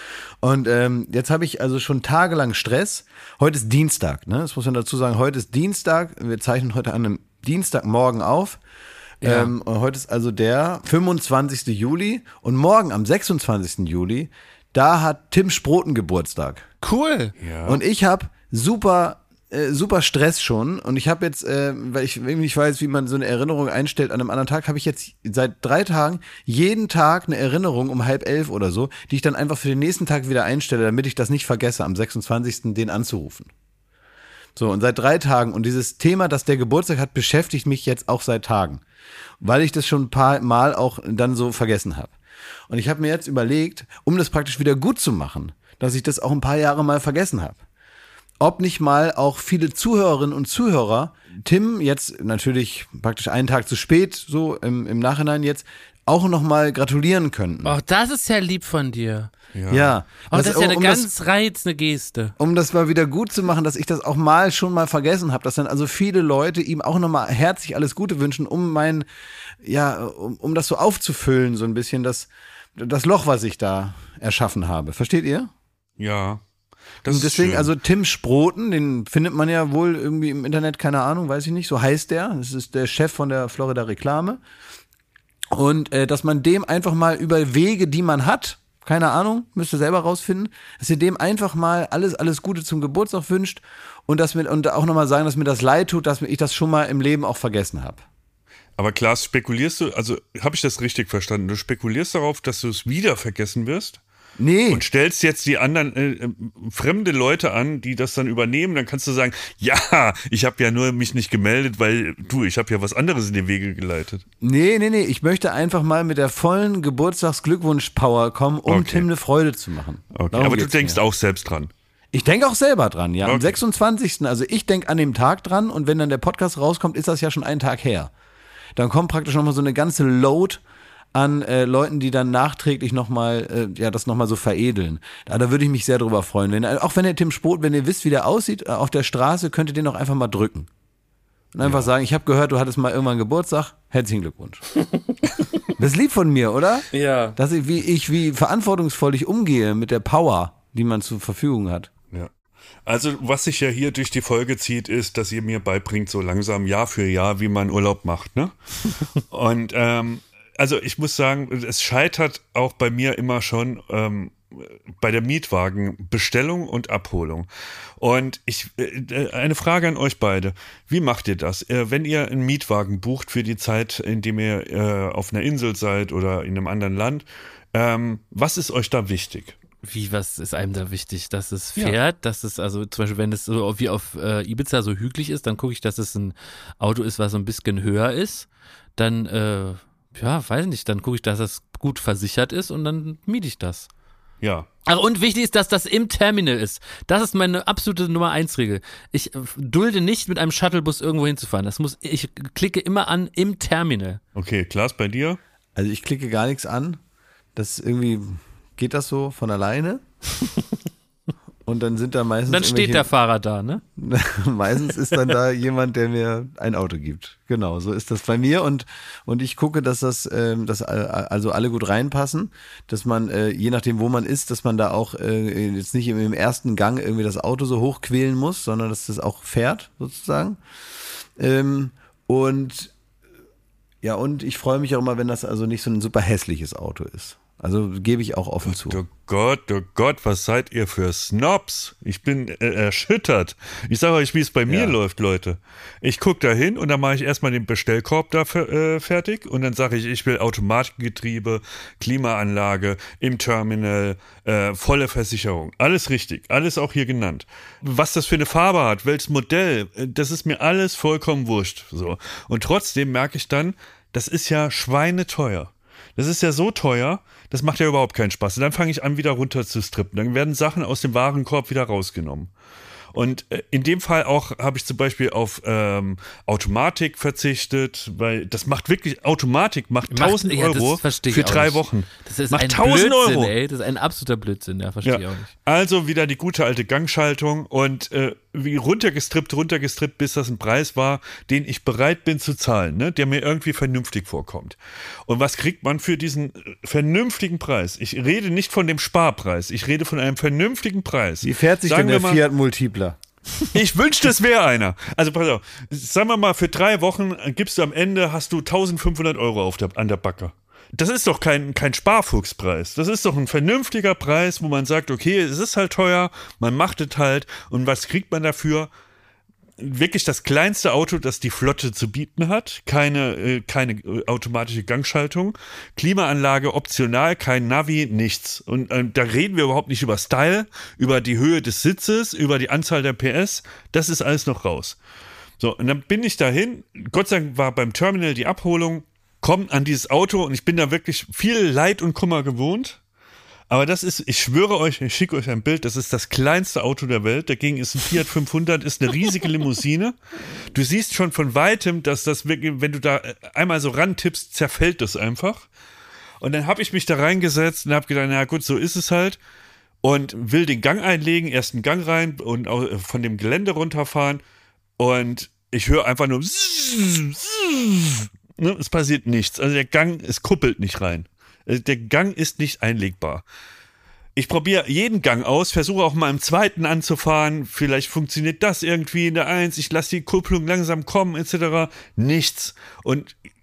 Und ähm, jetzt habe ich also schon tagelang Stress. Heute ist Dienstag, ne? Das muss man dazu sagen. Heute ist Dienstag. Wir zeichnen heute an einem Dienstagmorgen auf. Ja. Ähm, und heute ist also der fünfundzwanzigsten Juli. Und morgen am sechsundzwanzigsten Juli, da hat Tim Sproten Geburtstag. Cool. Ja. Und ich habe super, äh, super Stress schon. Und ich habe jetzt, äh, weil ich irgendwie nicht weiß, wie man so eine Erinnerung einstellt an einem anderen Tag, habe ich jetzt seit drei Tagen jeden Tag eine Erinnerung um halb elf oder so, die ich dann einfach für den nächsten Tag wieder einstelle, damit ich das nicht vergesse, am sechsundzwanzigsten den anzurufen. So, und seit drei Tagen. Und dieses Thema, dass der Geburtstag hat, beschäftigt mich jetzt auch seit Tagen. Weil ich das schon ein paar Mal auch dann so vergessen habe. Und ich habe mir jetzt überlegt, um das praktisch wieder gut zu machen, dass ich das auch ein paar Jahre mal vergessen habe. Ob nicht mal auch viele Zuhörerinnen und Zuhörer Tim jetzt natürlich praktisch einen Tag zu spät, so im, im Nachhinein jetzt, auch nochmal gratulieren könnten. Oh, das ist ja lieb von dir. Ja. Ja. Oh, das, ist ja eine um ganz das, reizende Geste. um das mal wieder gut zu machen, dass ich das auch mal schon mal vergessen habe, dass dann also viele Leute ihm auch nochmal herzlich alles Gute wünschen, um mein, ja, um, um das so aufzufüllen, so ein bisschen das, das Loch, was ich da erschaffen habe. Versteht ihr? Ja. Das Und deswegen, ist schön. also Tim Sproten, den findet man ja wohl irgendwie im Internet, keine Ahnung, weiß ich nicht, so heißt der. Das ist der Chef von der Florida Reklame. Und äh, dass man dem einfach mal über Wege, die man hat, keine Ahnung, müsst ihr selber rausfinden, dass ihr dem einfach mal alles, alles Gute zum Geburtstag wünscht und, dass mir, und auch nochmal sagen, dass mir das leid tut, dass ich das schon mal im Leben auch vergessen habe. Aber Klaas, spekulierst du, also habe ich das richtig verstanden? Du spekulierst darauf, dass du es wieder vergessen wirst? Nee. Und stellst jetzt die anderen äh, fremde Leute an, die das dann übernehmen, dann kannst du sagen, ja, ich habe ja nur mich nicht gemeldet, weil du, ich habe ja was anderes in die Wege geleitet. Nee, nee, nee, ich möchte einfach mal mit der vollen Geburtstagsglückwunsch-Power kommen, um Okay. Tim eine Freude zu machen. Okay, Darum aber du geht's denkst mir. auch selbst dran. Ich denke auch selber dran, ja. Am Okay. sechsundzwanzigsten Also ich denke an dem Tag dran und wenn dann der Podcast rauskommt, ist das ja schon einen Tag her. Dann kommt praktisch nochmal so eine ganze Load an äh, Leuten, die dann nachträglich nochmal, äh, ja, das nochmal so veredeln. Da, da würde ich mich sehr drüber freuen. Wenn, auch wenn der Tim Spot, wenn ihr wisst, wie der aussieht, äh, auf der Straße, könnt ihr den auch einfach mal drücken. Und einfach sagen, ich habe gehört, du hattest mal irgendwann Geburtstag. Herzlichen Glückwunsch. Das ist lieb von mir, oder? Ja. Dass ich, wie ich, wie verantwortungsvoll ich umgehe mit der Power, die man zur Verfügung hat. Ja. Also was sich ja hier durch die Folge zieht, ist, dass ihr mir beibringt, so langsam Jahr für Jahr, wie man Urlaub macht, ne? Und ähm, also ich muss sagen, es scheitert auch bei mir immer schon ähm, bei der Mietwagenbestellung und Abholung. Und ich äh, eine Frage an euch beide. Wie macht ihr das? Äh, wenn ihr einen Mietwagen bucht für die Zeit, in dem ihr äh, auf einer Insel seid oder in einem anderen Land, ähm, was ist euch da wichtig? Wie, was ist einem da wichtig? Dass es Ja. fährt, dass es, also zum Beispiel, wenn es so wie auf äh, Ibiza so hügelig ist, dann gucke ich, dass es ein Auto ist, was so ein bisschen höher ist. Dann, äh, ja, weiß nicht, dann gucke ich, dass es gut versichert ist und dann miete ich das. Ja. Ach, und wichtig ist, dass das im Terminal ist. Das ist meine absolute Nummer eins Regel. Ich äh, dulde nicht, mit einem Shuttlebus irgendwo hinzufahren. Das muss, ich klicke immer an im Terminal. Okay, Klaas, bei dir? Also ich klicke gar nichts an. Das irgendwie, geht das so von alleine? Und dann sind da meistens Dann steht der irgendwelche- Fahrer da, ne? Meistens ist dann da jemand, der mir ein Auto gibt. Genau, so ist das bei mir und und ich gucke, dass das, ähm, dass all- also alle gut reinpassen, dass man äh, je nachdem, wo man ist, dass man da auch äh, jetzt nicht im, im ersten Gang irgendwie das Auto so hochquälen muss, sondern dass das auch fährt sozusagen. Ähm, und ja, und ich freue mich auch immer, wenn das also nicht so ein super hässliches Auto ist. Also gebe ich auch offen zu. Oh Gott, oh Gott, was seid ihr für Snobs? Ich bin äh, erschüttert. Ich sage euch, wie es bei mir Ja. läuft, Leute. Ich gucke da hin und dann mache ich erstmal den Bestellkorb da fer- äh, fertig und dann sage ich, ich will Automatikgetriebe, Klimaanlage, im Terminal, äh, volle Versicherung. Alles richtig, alles auch hier genannt. Was das für eine Farbe hat, welches Modell, äh, das ist mir alles vollkommen wurscht. So. Und trotzdem merke ich dann, das ist ja schweineteuer. Das ist ja so teuer, das macht ja überhaupt keinen Spaß. Und dann fange ich an, wieder runter zu strippen. Dann werden Sachen aus dem Warenkorb wieder rausgenommen. Und äh, in dem Fall auch habe ich zum Beispiel auf ähm, Automatik verzichtet, weil das macht wirklich, Automatik macht tausend ja, das Euro verstehe ich für auch drei nicht. Wochen. Das ist macht ein tausend Blödsinn, Euro. ey. Das ist ein absoluter Blödsinn, ja, verstehe ich Ja. auch nicht. Also wieder die gute alte Gangschaltung und äh, wie runtergestrippt, runtergestrippt, bis das ein Preis war, den ich bereit bin zu zahlen, ne? Der mir irgendwie vernünftig vorkommt. Und was kriegt man für diesen äh, vernünftigen Preis? Ich rede nicht von dem Sparpreis, ich rede von einem vernünftigen Preis. Wie fährt sich Sagen denn wir der mal- Fiat Multipla? Ich wünschte, es wäre einer. Also pass auf, sagen wir mal, für drei Wochen gibst du am Ende, hast du eintausendfünfhundert Euro auf der, an der Backe. Das ist doch kein, kein Sparfuchspreis. Das ist doch ein vernünftiger Preis, wo man sagt, okay, es ist halt teuer, man macht es halt. Und was kriegt man dafür? Wirklich das kleinste Auto, das die Flotte zu bieten hat. Keine, äh, keine äh, automatische Gangschaltung. Klimaanlage optional, kein Navi, nichts. Und äh, da reden wir überhaupt nicht über Style, über die Höhe des Sitzes, über die Anzahl der P S. Das ist alles noch raus. So, und dann bin ich dahin. Gott sei Dank war beim Terminal die Abholung. Komm an dieses Auto und ich bin da wirklich viel Leid und Kummer gewohnt. Aber das ist, ich schwöre euch, ich schicke euch ein Bild, das ist das kleinste Auto der Welt. Dagegen ist ein Fiat fünfhundert, ist eine riesige Limousine. Du siehst schon von Weitem, dass das wirklich, wenn du da einmal so rantippst, zerfällt das einfach. Und dann habe ich mich da reingesetzt und habe gedacht, na gut, so ist es halt. Und will den Gang einlegen, erst einen Gang rein und auch von dem Gelände runterfahren. Und ich höre einfach nur, ne, es passiert nichts. Also der Gang, es kuppelt nicht rein. Der Gang ist nicht einlegbar. Ich probiere jeden Gang aus, versuche auch mal im zweiten anzufahren. Vielleicht funktioniert das irgendwie in der Eins. Ich lasse die Kupplung langsam kommen, et cetera. Nichts. Und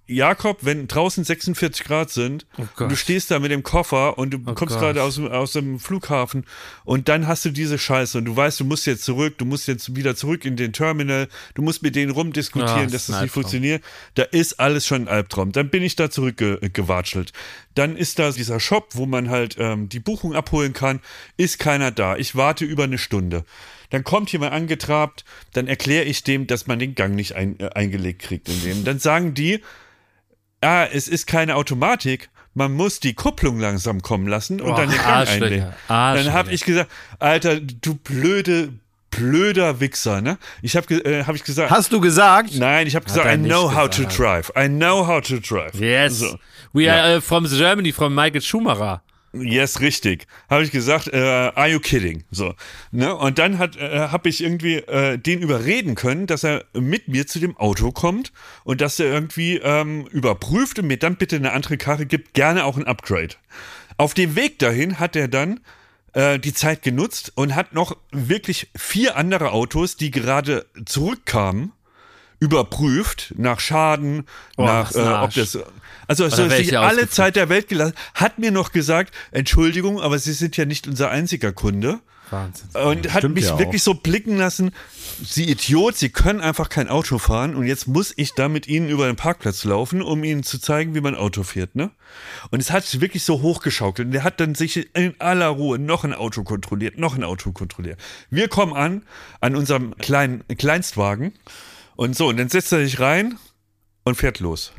Jakob, wenn draußen sechsundvierzig Grad sind, und du stehst da mit dem Koffer und du Oh kommst Gott. gerade aus, dem- aus dem Flughafen und dann hast du diese Scheiße und du weißt, du musst jetzt zurück, du musst jetzt wieder zurück in den Terminal, du musst mit denen rumdiskutieren, Ah, dass das ist das ein nicht Albtraum. funktioniert. Da ist alles schon ein Albtraum. Dann bin ich da zurückgewatschelt. Dann ist da dieser Shop, wo man halt ähm, die Buchung abholen kann, ist keiner da. Ich warte über eine Stunde. Dann kommt jemand angetrabt, dann erkläre ich dem, dass man den Gang nicht ein, äh, eingelegt kriegt in dem. Dann sagen die, ah, es ist keine Automatik, man muss die Kupplung langsam kommen lassen und Oh, dann den Gang Arschlöcher, einlegen. Arschlöcher. Dann habe ich gesagt, Alter, du blöde, blöder Wichser, ne? Ich habe äh, hab ich gesagt, Hast du gesagt? nein, ich habe gesagt, er I nicht know how to gesagt. drive. I know how to drive. Yes. So. We Ja. are uh, from Germany, from Michael Schumacher. Yes, richtig. Habe ich gesagt, äh, are you kidding? So, ne? Und dann hat, äh, habe ich irgendwie äh, den überreden können, dass er mit mir zu dem Auto kommt und dass er irgendwie ähm, überprüft und mir dann bitte eine andere Karre gibt, gerne auch ein Upgrade. Auf dem Weg dahin hat er dann äh, die Zeit genutzt und hat noch wirklich vier andere Autos, die gerade zurückkamen, überprüft nach Schaden, Oh, nach das ist äh, ein ob Arsch. das also es hat sich welche alle ausgeflippt. Zeit der Welt gelassen, hat mir noch gesagt, Entschuldigung, aber Sie sind ja nicht unser einziger Kunde. Wahnsinn. Und hat stimmt mich ja auch. wirklich so blicken lassen, Sie Idiot, Sie können einfach kein Auto fahren und jetzt muss ich da mit Ihnen über den Parkplatz laufen, um Ihnen zu zeigen, wie man Auto fährt, ne? Und es hat sich wirklich so hochgeschaukelt und der hat dann sich in aller Ruhe noch ein Auto kontrolliert, noch ein Auto kontrolliert. Wir kommen an, an unserem kleinen Kleinstwagen und so, und dann setzt er sich rein und fährt los.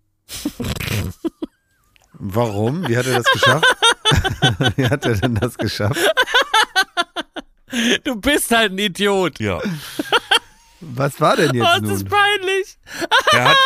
Warum? Wie hat er das geschafft? Wie hat er denn das geschafft? Du bist halt ein Idiot. Ja. Was war denn Oh, jetzt das ist nun? peinlich. Er hat,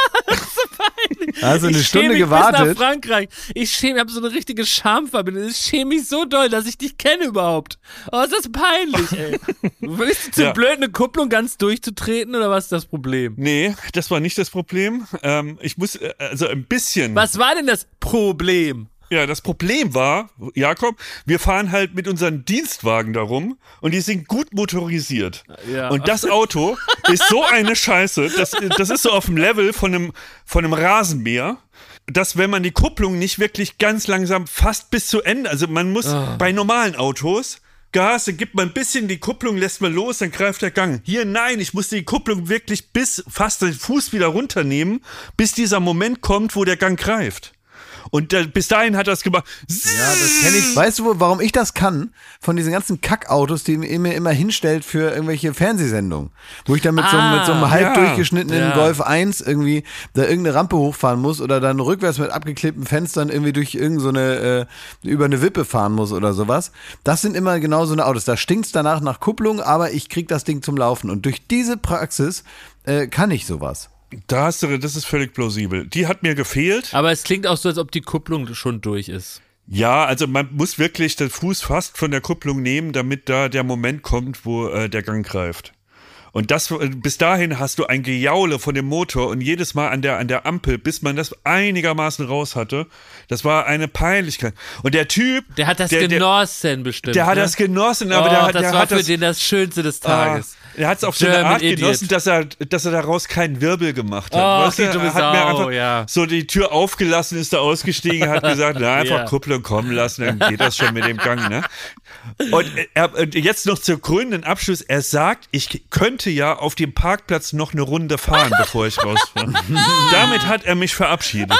Also eine ich Stunde schäme mich gewartet. bis nach Frankreich. Ich schäme, habe so eine richtige Schamverbindung. Ich schäme mich so doll, dass ich dich kenne überhaupt. Oh, ist das peinlich, ey. Bist du zu Ja. blöd, eine Kupplung ganz durchzutreten oder was ist das Problem? nee, das war nicht das Problem. Ähm, ich muss, äh, also ein bisschen. Was war denn das Problem? Ja, das Problem war, Jakob, wir fahren halt mit unseren Dienstwagen darum und die sind gut motorisiert. Ja. Und das Auto ist so eine Scheiße, das, das ist so auf dem Level von einem, von einem Rasenmäher, dass wenn man die Kupplung nicht wirklich ganz langsam fast bis zu Ende, also man muss bei normalen Autos Gas, dann gibt man ein bisschen die Kupplung, lässt man los, dann greift der Gang. Hier, nein, ich muss die Kupplung wirklich bis fast den Fuß wieder runternehmen, bis dieser Moment kommt, wo der Gang greift. Und äh, bis dahin hat er es gemacht. Ja, das kenne ich. Weißt du, wo- warum ich das kann? Von diesen ganzen Kackautos, die ihr mir immer hinstellt für irgendwelche Fernsehsendungen. Wo ich dann mit, so, Ah, mit so einem halb ja. durchgeschnittenen Ja. Golf eins irgendwie da irgendeine Rampe hochfahren muss oder dann rückwärts mit abgeklebten Fenstern irgendwie durch irgend so eine, äh, über eine Wippe fahren muss oder sowas. Das sind immer genau so eine Autos. Da stinkt's danach nach Kupplung, aber ich krieg das Ding zum Laufen. Und durch diese Praxis äh, kann ich sowas. Da hast du, das ist völlig plausibel. Die hat mir gefehlt. Aber es klingt auch so, als ob die Kupplung schon durch ist. Ja, also man muss wirklich den Fuß fast von der Kupplung nehmen, damit da der Moment kommt, wo äh, der Gang greift. Und das, äh, bis dahin hast du ein Gejaule von dem Motor und jedes Mal an der, an der Ampel, bis man das einigermaßen raus hatte, das war eine Peinlichkeit. Und der Typ, Der hat das der, der, genossen bestimmt. der hat ne? das genossen, aber oh, der, das der war hat für das, den das Schönste des Tages. Ah, er hat es auf so eine German Art Idiot. genossen, dass er, dass er daraus keinen Wirbel gemacht hat. Oh, weißt du? die dumme Er hat mir Sau, einfach ja. so die Tür aufgelassen, ist da ausgestiegen, hat gesagt, na, einfach Ja. Kupplung kommen lassen, dann geht das schon mit dem Gang, ne? Und er, und jetzt noch zur krönenden Abschluss, er sagt, ich könnte ja auf dem Parkplatz noch eine Runde fahren, bevor ich rausfahre. Damit hat er mich verabschiedet.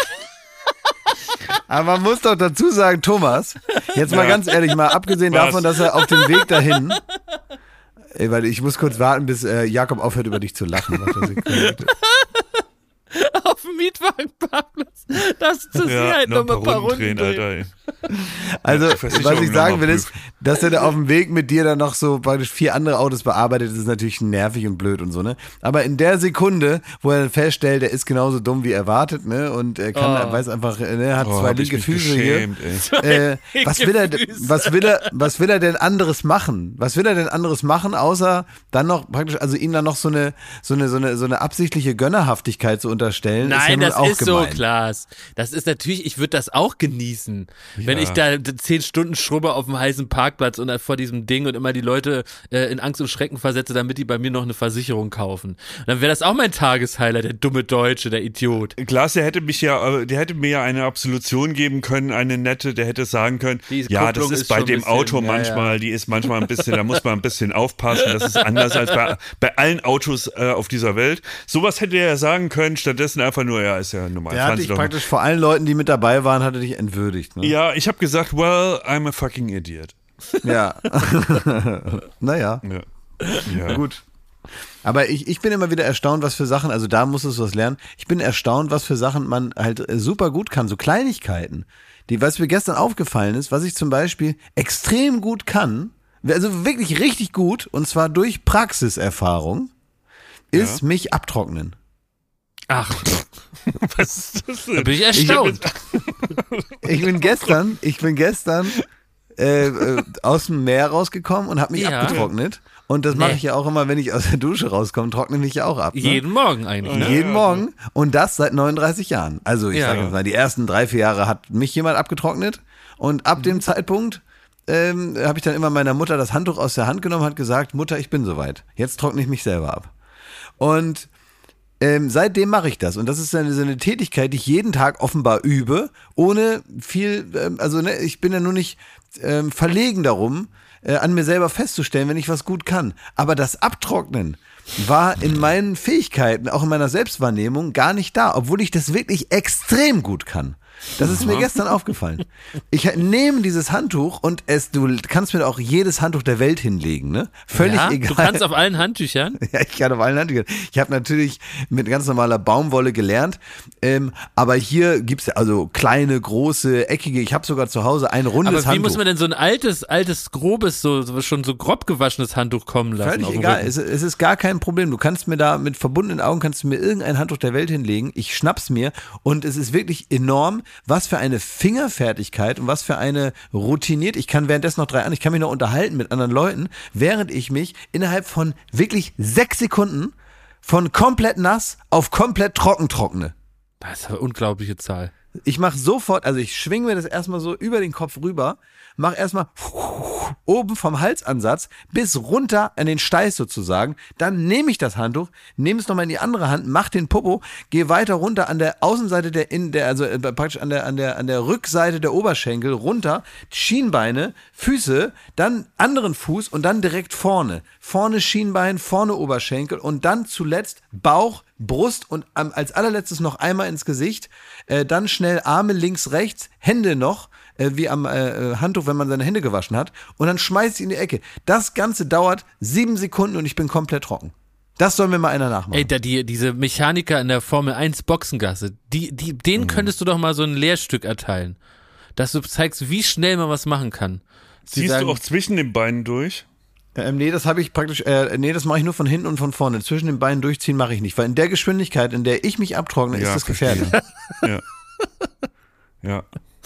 Aber man muss doch dazu sagen, Thomas, jetzt mal Ja. ganz ehrlich, mal abgesehen Was? davon, dass er auf dem Weg dahin, ey, weil ich muss kurz warten, bis äh, Jakob aufhört, über dich zu lachen. Warte eine Sekunde, bitte. Auf dem Mietwagenparkplatz. Das zu Ja, Sicherheit noch noch ein mal paar ein paar Runden Runden drehen, drehen. Alter. ey. Also, Ja, was Versicherung ich noch sagen mal will, ist, prüfen. dass er da auf dem Weg mit dir dann noch so praktisch vier andere Autos bearbeitet, ist natürlich nervig und blöd und so, ne? Aber in der Sekunde, wo er dann feststellt, er ist genauso dumm wie erwartet, ne? Und er kann, Oh. weiß einfach, ne, hat Oh, zwei hab ich linke mich Füße hier. geschämt, ey. Äh, was will er, was will er, was will er denn anderes machen? Was will er denn anderes machen, außer dann noch praktisch, also ihm dann noch so eine, so eine, so eine, so eine absichtliche Gönnerhaftigkeit zu unterstellen? ist ja Nein, nun das auch ist so, gemein. Klaas. Das ist natürlich, ich würde das auch genießen. Wenn Wenn ich da zehn Stunden schrubbe auf dem heißen Parkplatz und vor diesem Ding und immer die Leute äh, in Angst und Schrecken versetze, damit die bei mir noch eine Versicherung kaufen. Und dann wäre das auch mein Tageshighlight, der dumme Deutsche, der Idiot. Klaas, der hätte mich ja, der hätte mir ja eine Absolution geben können, eine nette, der hätte sagen können, ja, das ist, ist bei dem bisschen, Auto manchmal, ja. die ist manchmal ein bisschen, da muss man ein bisschen aufpassen, das ist anders als bei, bei allen Autos äh, auf dieser Welt. Sowas hätte er ja sagen können, stattdessen einfach nur, ja, ist ja normal. Der hat dich praktisch vor allen Leuten, die mit dabei waren, hat er dich entwürdigt. Ne? Ja, ich habe gesagt, well, I'm a fucking idiot. Ja. Naja. Ja. Ja. Gut. Aber ich, ich bin immer wieder erstaunt, was für Sachen, also da muss es was lernen. Ich bin erstaunt, was für Sachen man halt super gut kann, so Kleinigkeiten. Die, was mir gestern aufgefallen ist, was ich zum Beispiel extrem gut kann, also wirklich richtig gut, und zwar durch Praxiserfahrung, ist ja. mich abtrocknen. Ach, was ist das denn? Da bin ich erstaunt. Ich, ich bin gestern, ich bin gestern äh, äh, aus dem Meer rausgekommen und habe mich ja. abgetrocknet. Und das mache nee. ich ja auch immer, wenn ich aus der Dusche rauskomme, trockne mich ja auch ab. Ne? Jeden Morgen eigentlich. Ne? Jeden Morgen. Und das seit neununddreißig Jahren. Also ich ja. sage jetzt mal, die ersten drei, vier Jahre hat mich jemand abgetrocknet. Und ab mhm. dem Zeitpunkt ähm, habe ich dann immer meiner Mutter das Handtuch aus der Hand genommen und hat gesagt, Mutter, ich bin soweit. Jetzt trockne ich mich selber ab. Und Ähm, seitdem mache ich das und das ist eine, so eine Tätigkeit, die ich jeden Tag offenbar übe, ohne viel, ähm, also ne, ich bin ja nur nicht ähm, verlegen darum, äh, an mir selber festzustellen, wenn ich was gut kann. Aber das Abtrocknen war in meinen Fähigkeiten, auch in meiner Selbstwahrnehmung, gar nicht da, obwohl ich das wirklich extrem gut kann. Das ist mir gestern aufgefallen. Ich nehme dieses Handtuch und es, du kannst mir auch jedes Handtuch der Welt hinlegen, ne? Völlig ja, egal. Du kannst auf allen Handtüchern? Ja, ich kann auf allen Handtüchern. Ich habe natürlich mit ganz normaler Baumwolle gelernt, ähm, aber hier gibt's ja also kleine, große, eckige. Ich habe sogar zu Hause ein rundes Handtuch. Aber wie Handtuch. Muss man denn so ein altes, altes, grobes, so, so schon so grob gewaschenes Handtuch kommen lassen? Völlig egal. Es, es ist gar kein Problem. Du kannst mir da mit verbundenen Augen kannst du mir irgendein Handtuch der Welt hinlegen. Ich schnapp's mir und es ist wirklich enorm. Was für eine Fingerfertigkeit und was für eine routiniert. Ich kann währenddessen noch drei an, ich kann mich noch unterhalten mit anderen Leuten, während ich mich innerhalb von wirklich sechs Sekunden von komplett nass auf komplett trocken trockne. Das ist eine unglaubliche Zahl. Ich mache sofort, also ich schwinge mir das erstmal so über den Kopf rüber, mache erstmal oben vom Halsansatz bis runter an den Steiß sozusagen, dann nehme ich das Handtuch, nehme es nochmal in die andere Hand, mach den Popo, gehe weiter runter an der Außenseite der, in der also äh, praktisch an der, an der, an der Rückseite der Oberschenkel runter, Schienbeine, Füße, dann anderen Fuß und dann direkt vorne. Vorne Schienbein, vorne Oberschenkel und dann zuletzt Bauch, Brust und ähm, als allerletztes noch einmal ins Gesicht, äh, dann schnell Arme links, rechts, Hände noch, äh, wie am äh, Handtuch, wenn man seine Hände gewaschen hat und dann schmeiß ich in die Ecke. Das Ganze dauert sieben Sekunden und ich bin komplett trocken. Das soll mir mal einer nachmachen. Ey, da die, diese Mechaniker in der Formel eins Boxengasse, die, die, denen mhm. könntest du doch mal so ein Lehrstück erteilen, dass du zeigst, wie schnell man was machen kann. Sie Siehst sagen, du auch zwischen den Beinen durch? Ähm, nee, das habe ich praktisch, äh, nee, das mache ich nur von hinten und von vorne. Zwischen den Beinen durchziehen mache ich nicht, weil in der Geschwindigkeit, in der ich mich abtrockne, ja, ist das gefährlich. Ja. Ja.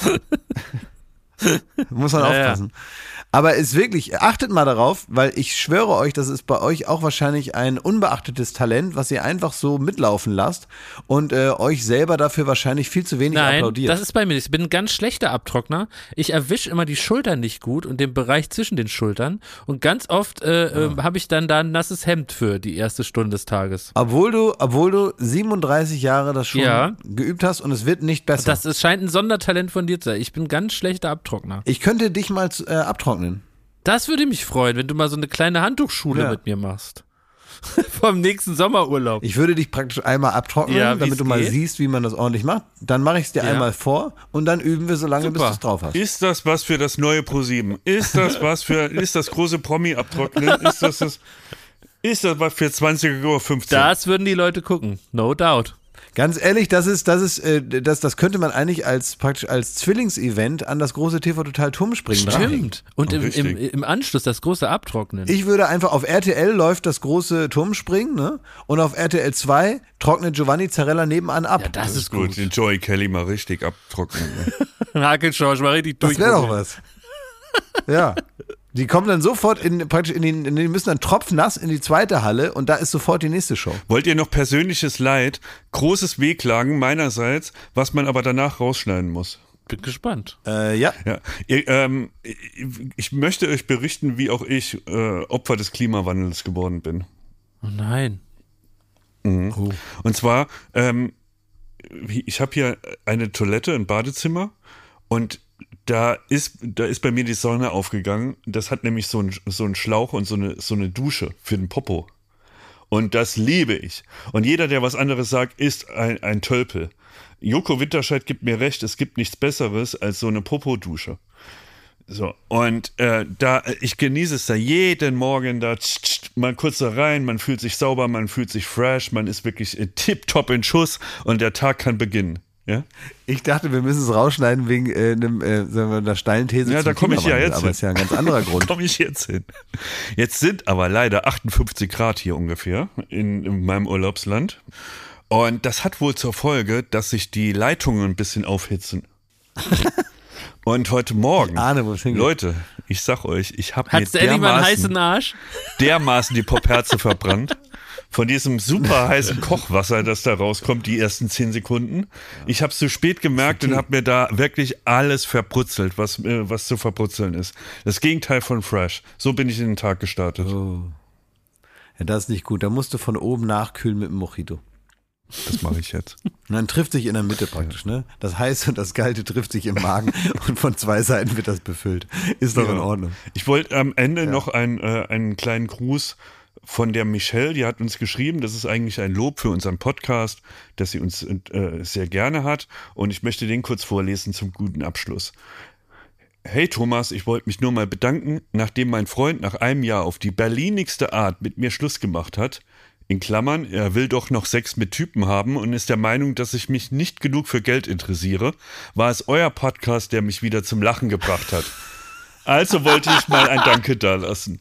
Muss man ja, aufpassen. Ja. Aber es wirklich, achtet mal darauf, weil ich schwöre euch, das ist bei euch auch wahrscheinlich ein unbeachtetes Talent, was ihr einfach so mitlaufen lasst und äh, euch selber dafür wahrscheinlich viel zu wenig Nein, applaudiert. Das ist bei mir nicht. Ich bin ein ganz schlechter Abtrockner. Ich erwische immer die Schultern nicht gut und den Bereich zwischen den Schultern und ganz oft äh, ja. äh, habe ich dann da ein nasses Hemd für die erste Stunde des Tages. Obwohl du, obwohl du siebenunddreißig Jahre das schon ja. geübt hast und es wird nicht besser. Das, das scheint ein Sondertalent von dir zu sein. Ich bin ein ganz schlechter Abtrockner. Ich könnte dich mal äh, abtrocknen. Das würde mich freuen, wenn du mal so eine kleine Handtuchschule ja. mit mir machst. Vom nächsten Sommerurlaub. Ich würde dich praktisch einmal abtrocknen, ja, damit du mal geht. siehst, wie man das ordentlich macht. Dann mache ich es dir ja. einmal vor und dann üben wir so lange, Super. bis du es drauf hast. Ist das was für das neue ProSieben? Ist das was für, ist das große Promi-Abtrocknen? Ist das das, ist das was für zwanzig Uhr fünfzehn? Das würden die Leute gucken, no doubt. Ganz ehrlich, das ist, das ist, äh, das, das könnte man eigentlich als praktisch als Zwillingsevent an das große T V Total Turmspringen dranhängen. Stimmt. Und im, im, im Anschluss das große Abtrocknen. Ich würde einfach auf R T L läuft das große Turmspringen, ne? Und auf R T L zwei trocknet Giovanni Zarella nebenan ab. Ja, das, das ist gut. gut. Den Joey Kelly mal richtig abtrocknen. Ne? Hakelschorsch mal richtig durch. Das wäre doch was. Ja. Die kommen dann sofort in, praktisch in den, in den, müssen dann tropfnass in die zweite Halle und da ist sofort die nächste Show. Wollt ihr noch persönliches Leid, großes Wehklagen meinerseits, was man aber danach rausschneiden muss? Bin gespannt. Äh, ja. Ja. Ihr, ähm, ich möchte euch berichten, wie auch ich äh, Opfer des Klimawandels geworden bin. Oh nein. Mhm. Oh. Und zwar, ähm, ich habe hier eine Toilette, ein Badezimmer und da ist, da ist bei mir die Sonne aufgegangen. Das hat nämlich so einen so einen Schlauch und so eine, so eine Dusche für den Popo. Und das liebe ich. Und jeder, der was anderes sagt, ist ein, ein Tölpel. Joko Winterscheid gibt mir recht, es gibt nichts Besseres als so eine Popo-Dusche. So, und äh, da, ich genieße es da jeden Morgen da tsch, tsch, mal kurz da rein, man fühlt sich sauber, man fühlt sich fresh, man ist wirklich äh, tipptopp in Schuss und der Tag kann beginnen. Ja? Ich dachte, wir müssen es rausschneiden wegen äh, einem, äh, sagen wir, einer steilen These. Ja, zum da komme ich ja Klimawandel, jetzt aber hin. ist ja ein ganz anderer Grund. komme ich jetzt hin. Jetzt sind aber leider achtundfünfzig Grad hier ungefähr in, in meinem Urlaubsland. Und das hat wohl zur Folge, dass sich die Leitungen ein bisschen aufhitzen. Und heute Morgen, Ich ahne, wo es hingeht. Leute, ich sag euch, ich habe mir Hattest du endlich mal einen heißen dermaßen, Arsch? dermaßen die Popherze verbrannt. Von diesem super heißen Kochwasser, das da rauskommt, die ersten zehn Sekunden. Ich habe es zu spät gemerkt und habe mir da wirklich alles verbrutzelt, was, äh, was zu verbrutzeln ist. Das Gegenteil von fresh. So bin ich in den Tag gestartet. Oh. Ja, das ist nicht gut. Da musst du von oben nachkühlen mit dem Mojito. Das mache ich jetzt. Und dann trifft sich in der Mitte praktisch, ne? Das Heiße und das Kalte trifft sich im Magen und von zwei Seiten wird das befüllt. Ist doch Ja. in Ordnung. Ich wollte am Ende Ja. noch ein, äh, einen kleinen Gruß von der Michelle, die hat uns geschrieben, das ist eigentlich ein Lob für unseren Podcast, dass sie uns äh, sehr gerne hat und ich möchte den kurz vorlesen zum guten Abschluss. Hey Thomas, ich wollte mich nur mal bedanken, nachdem mein Freund nach einem Jahr auf die berlinigste Art mit mir Schluss gemacht hat, in Klammern, er will doch noch Sex mit Typen haben und ist der Meinung, dass ich mich nicht genug für Geld interessiere, war es euer Podcast, der mich wieder zum Lachen gebracht hat. Also wollte ich mal ein Danke dalassen.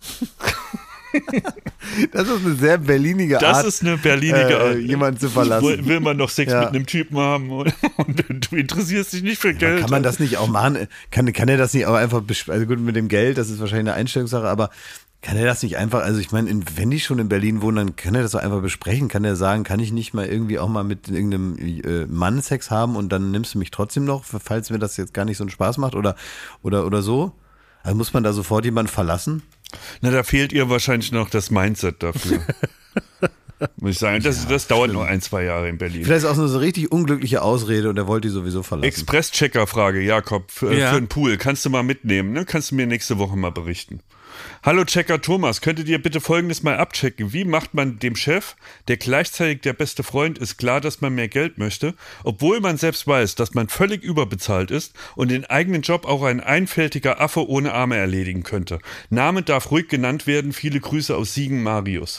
Das ist eine sehr berlinige Das Art, ist eine berlinige Art. äh, jemanden zu verlassen. Will, will man noch Sex Ja. mit einem Typen haben und, und du interessierst dich nicht für Geld. Kann man das nicht auch machen? Kann, kann er das nicht auch einfach, besp- also gut, mit dem Geld, das ist wahrscheinlich eine Einstellungssache, aber kann er das nicht einfach, also ich meine, in- wenn die schon in Berlin wohnen, dann kann er das doch einfach besprechen. Kann er sagen, kann ich nicht mal irgendwie auch mal mit irgendeinem äh, Mann Sex haben und dann nimmst du mich trotzdem noch, falls mir das jetzt gar nicht so einen Spaß macht oder, oder, oder so? Also muss man da sofort jemanden verlassen? Na, da fehlt ihr wahrscheinlich noch das Mindset dafür. Muss ich sagen. Das, das dauert nur ein, zwei Jahre in Berlin. Vielleicht ist auch nur so eine richtig unglückliche Ausrede und er wollte die sowieso verlassen. Express-Checker-Frage, Jakob, für, Ja. für den Pool. Kannst du mal mitnehmen, ne? Kannst du mir nächste Woche mal berichten. Hallo Checker Thomas, könntet ihr bitte Folgendes mal abchecken? Wie macht man dem Chef, der gleichzeitig der beste Freund ist, klar, dass man mehr Geld möchte, obwohl man selbst weiß, dass man völlig überbezahlt ist und den eigenen Job auch ein einfältiger Affe ohne Arme erledigen könnte? Name darf ruhig genannt werden. Viele Grüße aus Siegen, Marius.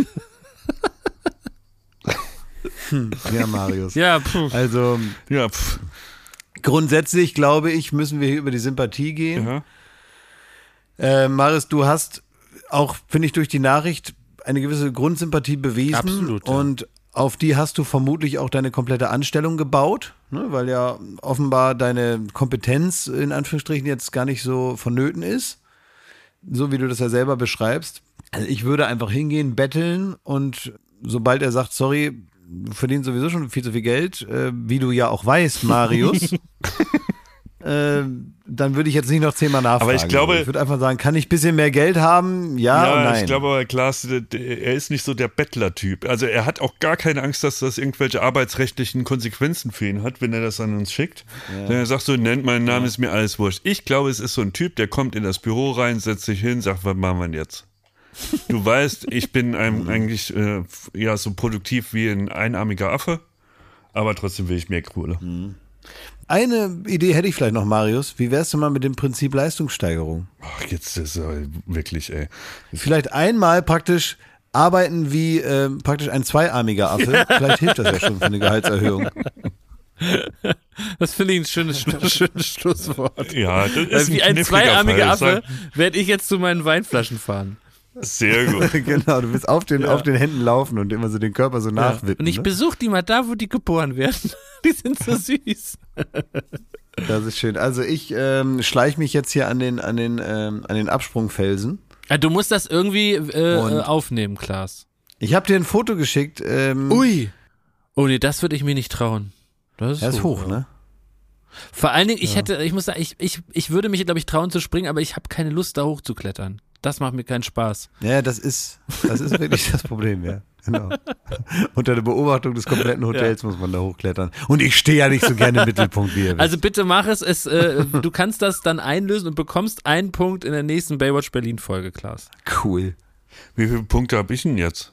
Ja, Marius. Ja, puh. Also Ja, pff, grundsätzlich glaube ich, müssen wir hier über die Sympathie gehen. ja. Äh, Marius, du hast auch, finde ich, durch die Nachricht eine gewisse Grundsympathie bewiesen. Absolut, ja. Und auf die hast du vermutlich auch deine komplette Anstellung gebaut, ne? Weil ja offenbar deine Kompetenz in Anführungsstrichen jetzt gar nicht so vonnöten ist, so wie du das ja selber beschreibst. Also ich würde einfach hingehen, betteln und sobald er sagt, sorry, du verdienst sowieso schon viel zu viel Geld, äh, wie du ja auch weißt, Marius, äh, dann würde ich jetzt nicht noch zehnmal nachfragen. Aber ich glaube- ich würde einfach sagen, kann ich ein bisschen mehr Geld haben? Ja, Ja, und nein. ich glaube aber, Klaas, er ist nicht so der Bettler-Typ. Also er hat auch gar keine Angst, dass das irgendwelche arbeitsrechtlichen Konsequenzen für ihn hat, wenn er das an uns schickt. Ja. Wenn er sagt so, nennt meinen Namen, ist mir alles wurscht. Ich glaube, es ist so ein Typ, der kommt in das Büro rein, setzt sich hin, sagt, was machen wir denn jetzt? Du weißt, ich bin ein, eigentlich äh, ja so produktiv wie ein einarmiger Affe, aber trotzdem will ich mehr Kohle. Eine Idee hätte ich vielleicht noch, Marius. Wie wärst du mal mit dem Prinzip Leistungssteigerung? Ach, jetzt ist er wirklich, ey. Vielleicht einmal praktisch arbeiten wie äh, praktisch ein zweiarmiger Affe. Vielleicht hilft das ja schon für eine Gehaltserhöhung. Das finde ich ein schönes, schönes Schlusswort. Ja, das ist Weil wie ein kniffliger zweiarmiger Fall. Affe werde ich jetzt zu meinen Weinflaschen fahren. Sehr gut. Genau, du willst auf den, auf den Händen laufen und immer so den Körper so nachwippen. Und ich ne? besuche die mal da, wo die geboren werden. Die sind so süß. Das ist schön. Also ich ähm, schleiche mich jetzt hier an den, an den, ähm, an den Absprungfelsen. Ja, du musst das irgendwie äh, Und- aufnehmen, Klaas. Ich habe dir ein Foto geschickt. Ähm, Ui. Oh nee, das würde ich mir nicht trauen. Das ist, Er ist hoch, ne? Vor allen Dingen, ich ja. hätte, ich muss sagen, ich, ich, ich würde mich, glaube ich, trauen zu springen, aber ich habe keine Lust, da hochzuklettern. Das macht mir keinen Spaß. Ja, das ist, das ist wirklich das Problem, ja. Genau. Unter der Beobachtung des kompletten Hotels ja. muss man da hochklettern. Und ich stehe ja nicht so gerne im Mittelpunkt, wie ihr wisst. Also bitte mach es. es äh, du kannst das dann einlösen und bekommst einen Punkt in der nächsten Baywatch Berlin-Folge, Klaas. Cool. Wie viele Punkte habe ich denn jetzt?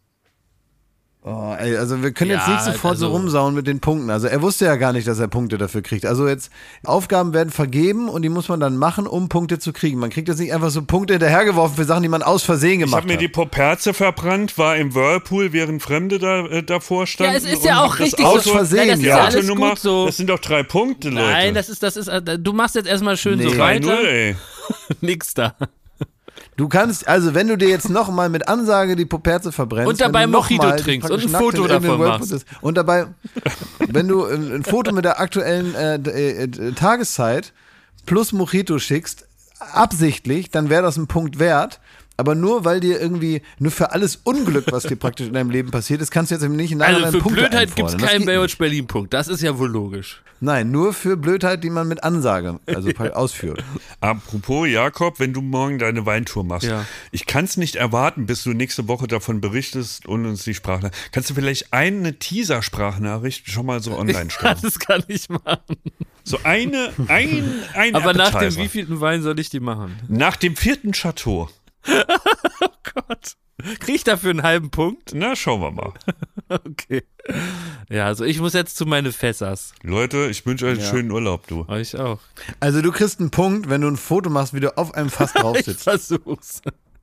Oh, ey, also wir können jetzt ja, nicht sofort also, so rumsauen mit den Punkten. Also er wusste ja gar nicht, dass er Punkte dafür kriegt. Also jetzt, Aufgaben werden vergeben und die muss man dann machen, um Punkte zu kriegen. Man kriegt jetzt nicht einfach so Punkte hinterhergeworfen für Sachen, die man aus Versehen gemacht hat. Ich habe mir die Poperze verbrannt, war im Whirlpool, während Fremde da, äh, davor standen. Ja, es ist ja auch richtig aus so. Versehen, Nein, das ja. ist ja alles gut so. Das sind doch drei Punkte, Leute. Nein, das ist, das ist, du machst jetzt erstmal schön nee. so weiter. drei null, ey. Nix da. Du kannst, also wenn du dir jetzt nochmal mit Ansage die Poperze verbrennst und dabei Mojito trinkst und ein Foto davon machst. Ist, und dabei, wenn du ein, ein Foto mit der aktuellen äh, äh, Tageszeit plus Mojito schickst, absichtlich, dann wäre das ein Punkt wert. Aber nur, weil dir irgendwie, nur für alles Unglück, was dir praktisch in deinem Leben passiert ist, kannst du jetzt eben nicht in Also für Punkte Blödheit gibt es einfordern. keinen Baywatch Berlin-Punkt. Das ist ja wohl logisch. Nein, nur für Blödheit, die man mit Ansage also ausführt. Apropos, Jakob, wenn du morgen deine Weintour machst, Ja. ich kann es nicht erwarten, bis du nächste Woche davon berichtest und uns die Sprachnachricht. Kannst du vielleicht eine Teaser-Sprachnachricht schon mal so online stellen? Das kann ich machen. So eine, ein, ein Aber nach dem Appetizer. wievielten Wein soll ich die machen? Nach dem vierten Chateau. Oh Gott. Krieg ich dafür einen halben Punkt? Na, schauen wir mal. Okay. Ja, also ich muss jetzt zu meine Fässers. Leute, ich wünsche euch einen Ja. schönen Urlaub, du. Euch auch. Also du kriegst einen Punkt, wenn du ein Foto machst, wie du auf einem Fass drauf Ich sitzt. versuch's.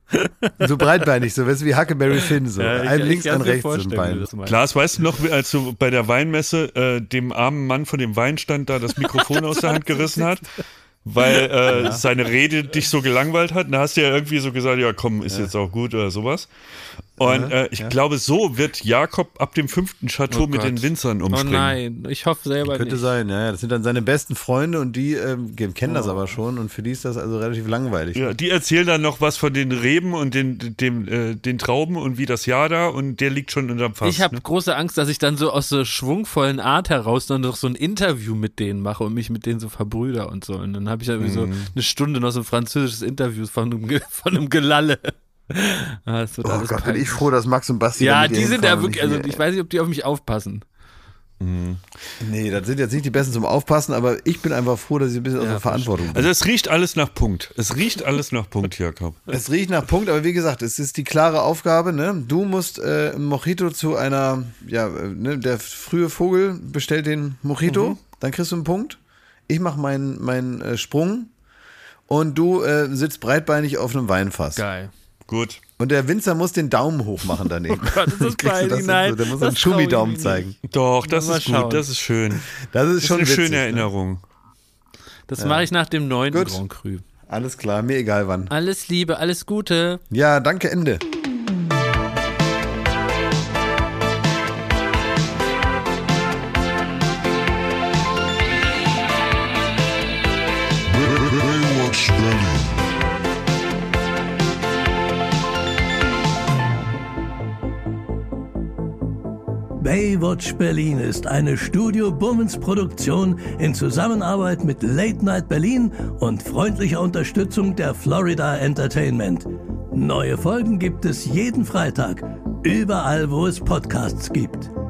So breitbeinig, so weißt du, wie Huckleberry Finn, so. Ja, ich- ein ich links, kann's ein mir rechts, so ein vorstellen, wie Bein. du das meinst. Klaas, weißt du noch, wie- als du bei der Weinmesse äh, dem armen Mann von dem Weinstand da das Mikrofon aus der Hand gerissen hat? Weil äh, ja. seine Rede dich so gelangweilt hat. Da hast du ja irgendwie so gesagt, ja komm, ist ja. jetzt auch gut oder sowas. Und äh, ich ja. glaube, so wird Jakob ab dem fünften Chateau Oh mit Gott. den Winzern umspringen. Oh nein, ich hoffe selber Könnte nicht. sein, ja, ja. Das sind dann seine besten Freunde und die ähm, kennen das aber schon und für die ist das also relativ langweilig. Ja, die erzählen dann noch was von den Reben und den, dem, äh, den Trauben und wie das Jahr da und der liegt schon unterm Fass. Ich habe ne? große Angst, dass ich dann so aus so schwungvollen Art heraus dann noch so ein Interview mit denen mache und mich mit denen so verbrüder und so. Und dann habe ich ja irgendwie Mhm. so eine Stunde noch so ein französisches Interview von einem, Ge- von einem Gelalle. Ah, das wird Oh alles Gott, bin peinlich. ich froh, dass Max und Basti Ja, da mit die ihr sind ja hinfahren und wirklich, also nicht ich weiß nicht, ob die auf mich aufpassen. Nee, das sind jetzt nicht die Besten zum Aufpassen, aber ich bin einfach froh, dass ich ein bisschen aus Ja, der Verantwortung bin. Also es riecht alles nach Punkt. Es riecht alles nach Punkt, Jakob. Es riecht nach Punkt, aber wie gesagt, es ist die klare Aufgabe, ne? Du musst äh, ein Mojito zu einer, ja, äh, ne, der frühe Vogel bestellt den Mojito, mhm. dann kriegst du einen Punkt. Ich mache meinen mein, äh, Sprung und du äh, sitzt breitbeinig auf einem Weinfass. Geil. Gut. Und der Winzer muss den Daumen hoch machen daneben. Oh Gott, ist das Kriegst du peinlich? Nein, so, der muss das einen Schumi-Daumen trau ich zeigen. Doch, das Mal ist schauen. gut, das ist schön. Das ist Das schon ist eine witzig, schöne ne? Erinnerung. Das mache ich nach dem neunten Gut. Grand Cru. Alles klar, mir egal wann. Alles Liebe, alles Gute. Ja, danke, Ende. Baywatch Berlin. Baywatch Berlin ist eine Studio Bummens Produktion in Zusammenarbeit mit Late Night Berlin und freundlicher Unterstützung der Florida Entertainment. Neue Folgen gibt es jeden Freitag, überall wo es Podcasts gibt.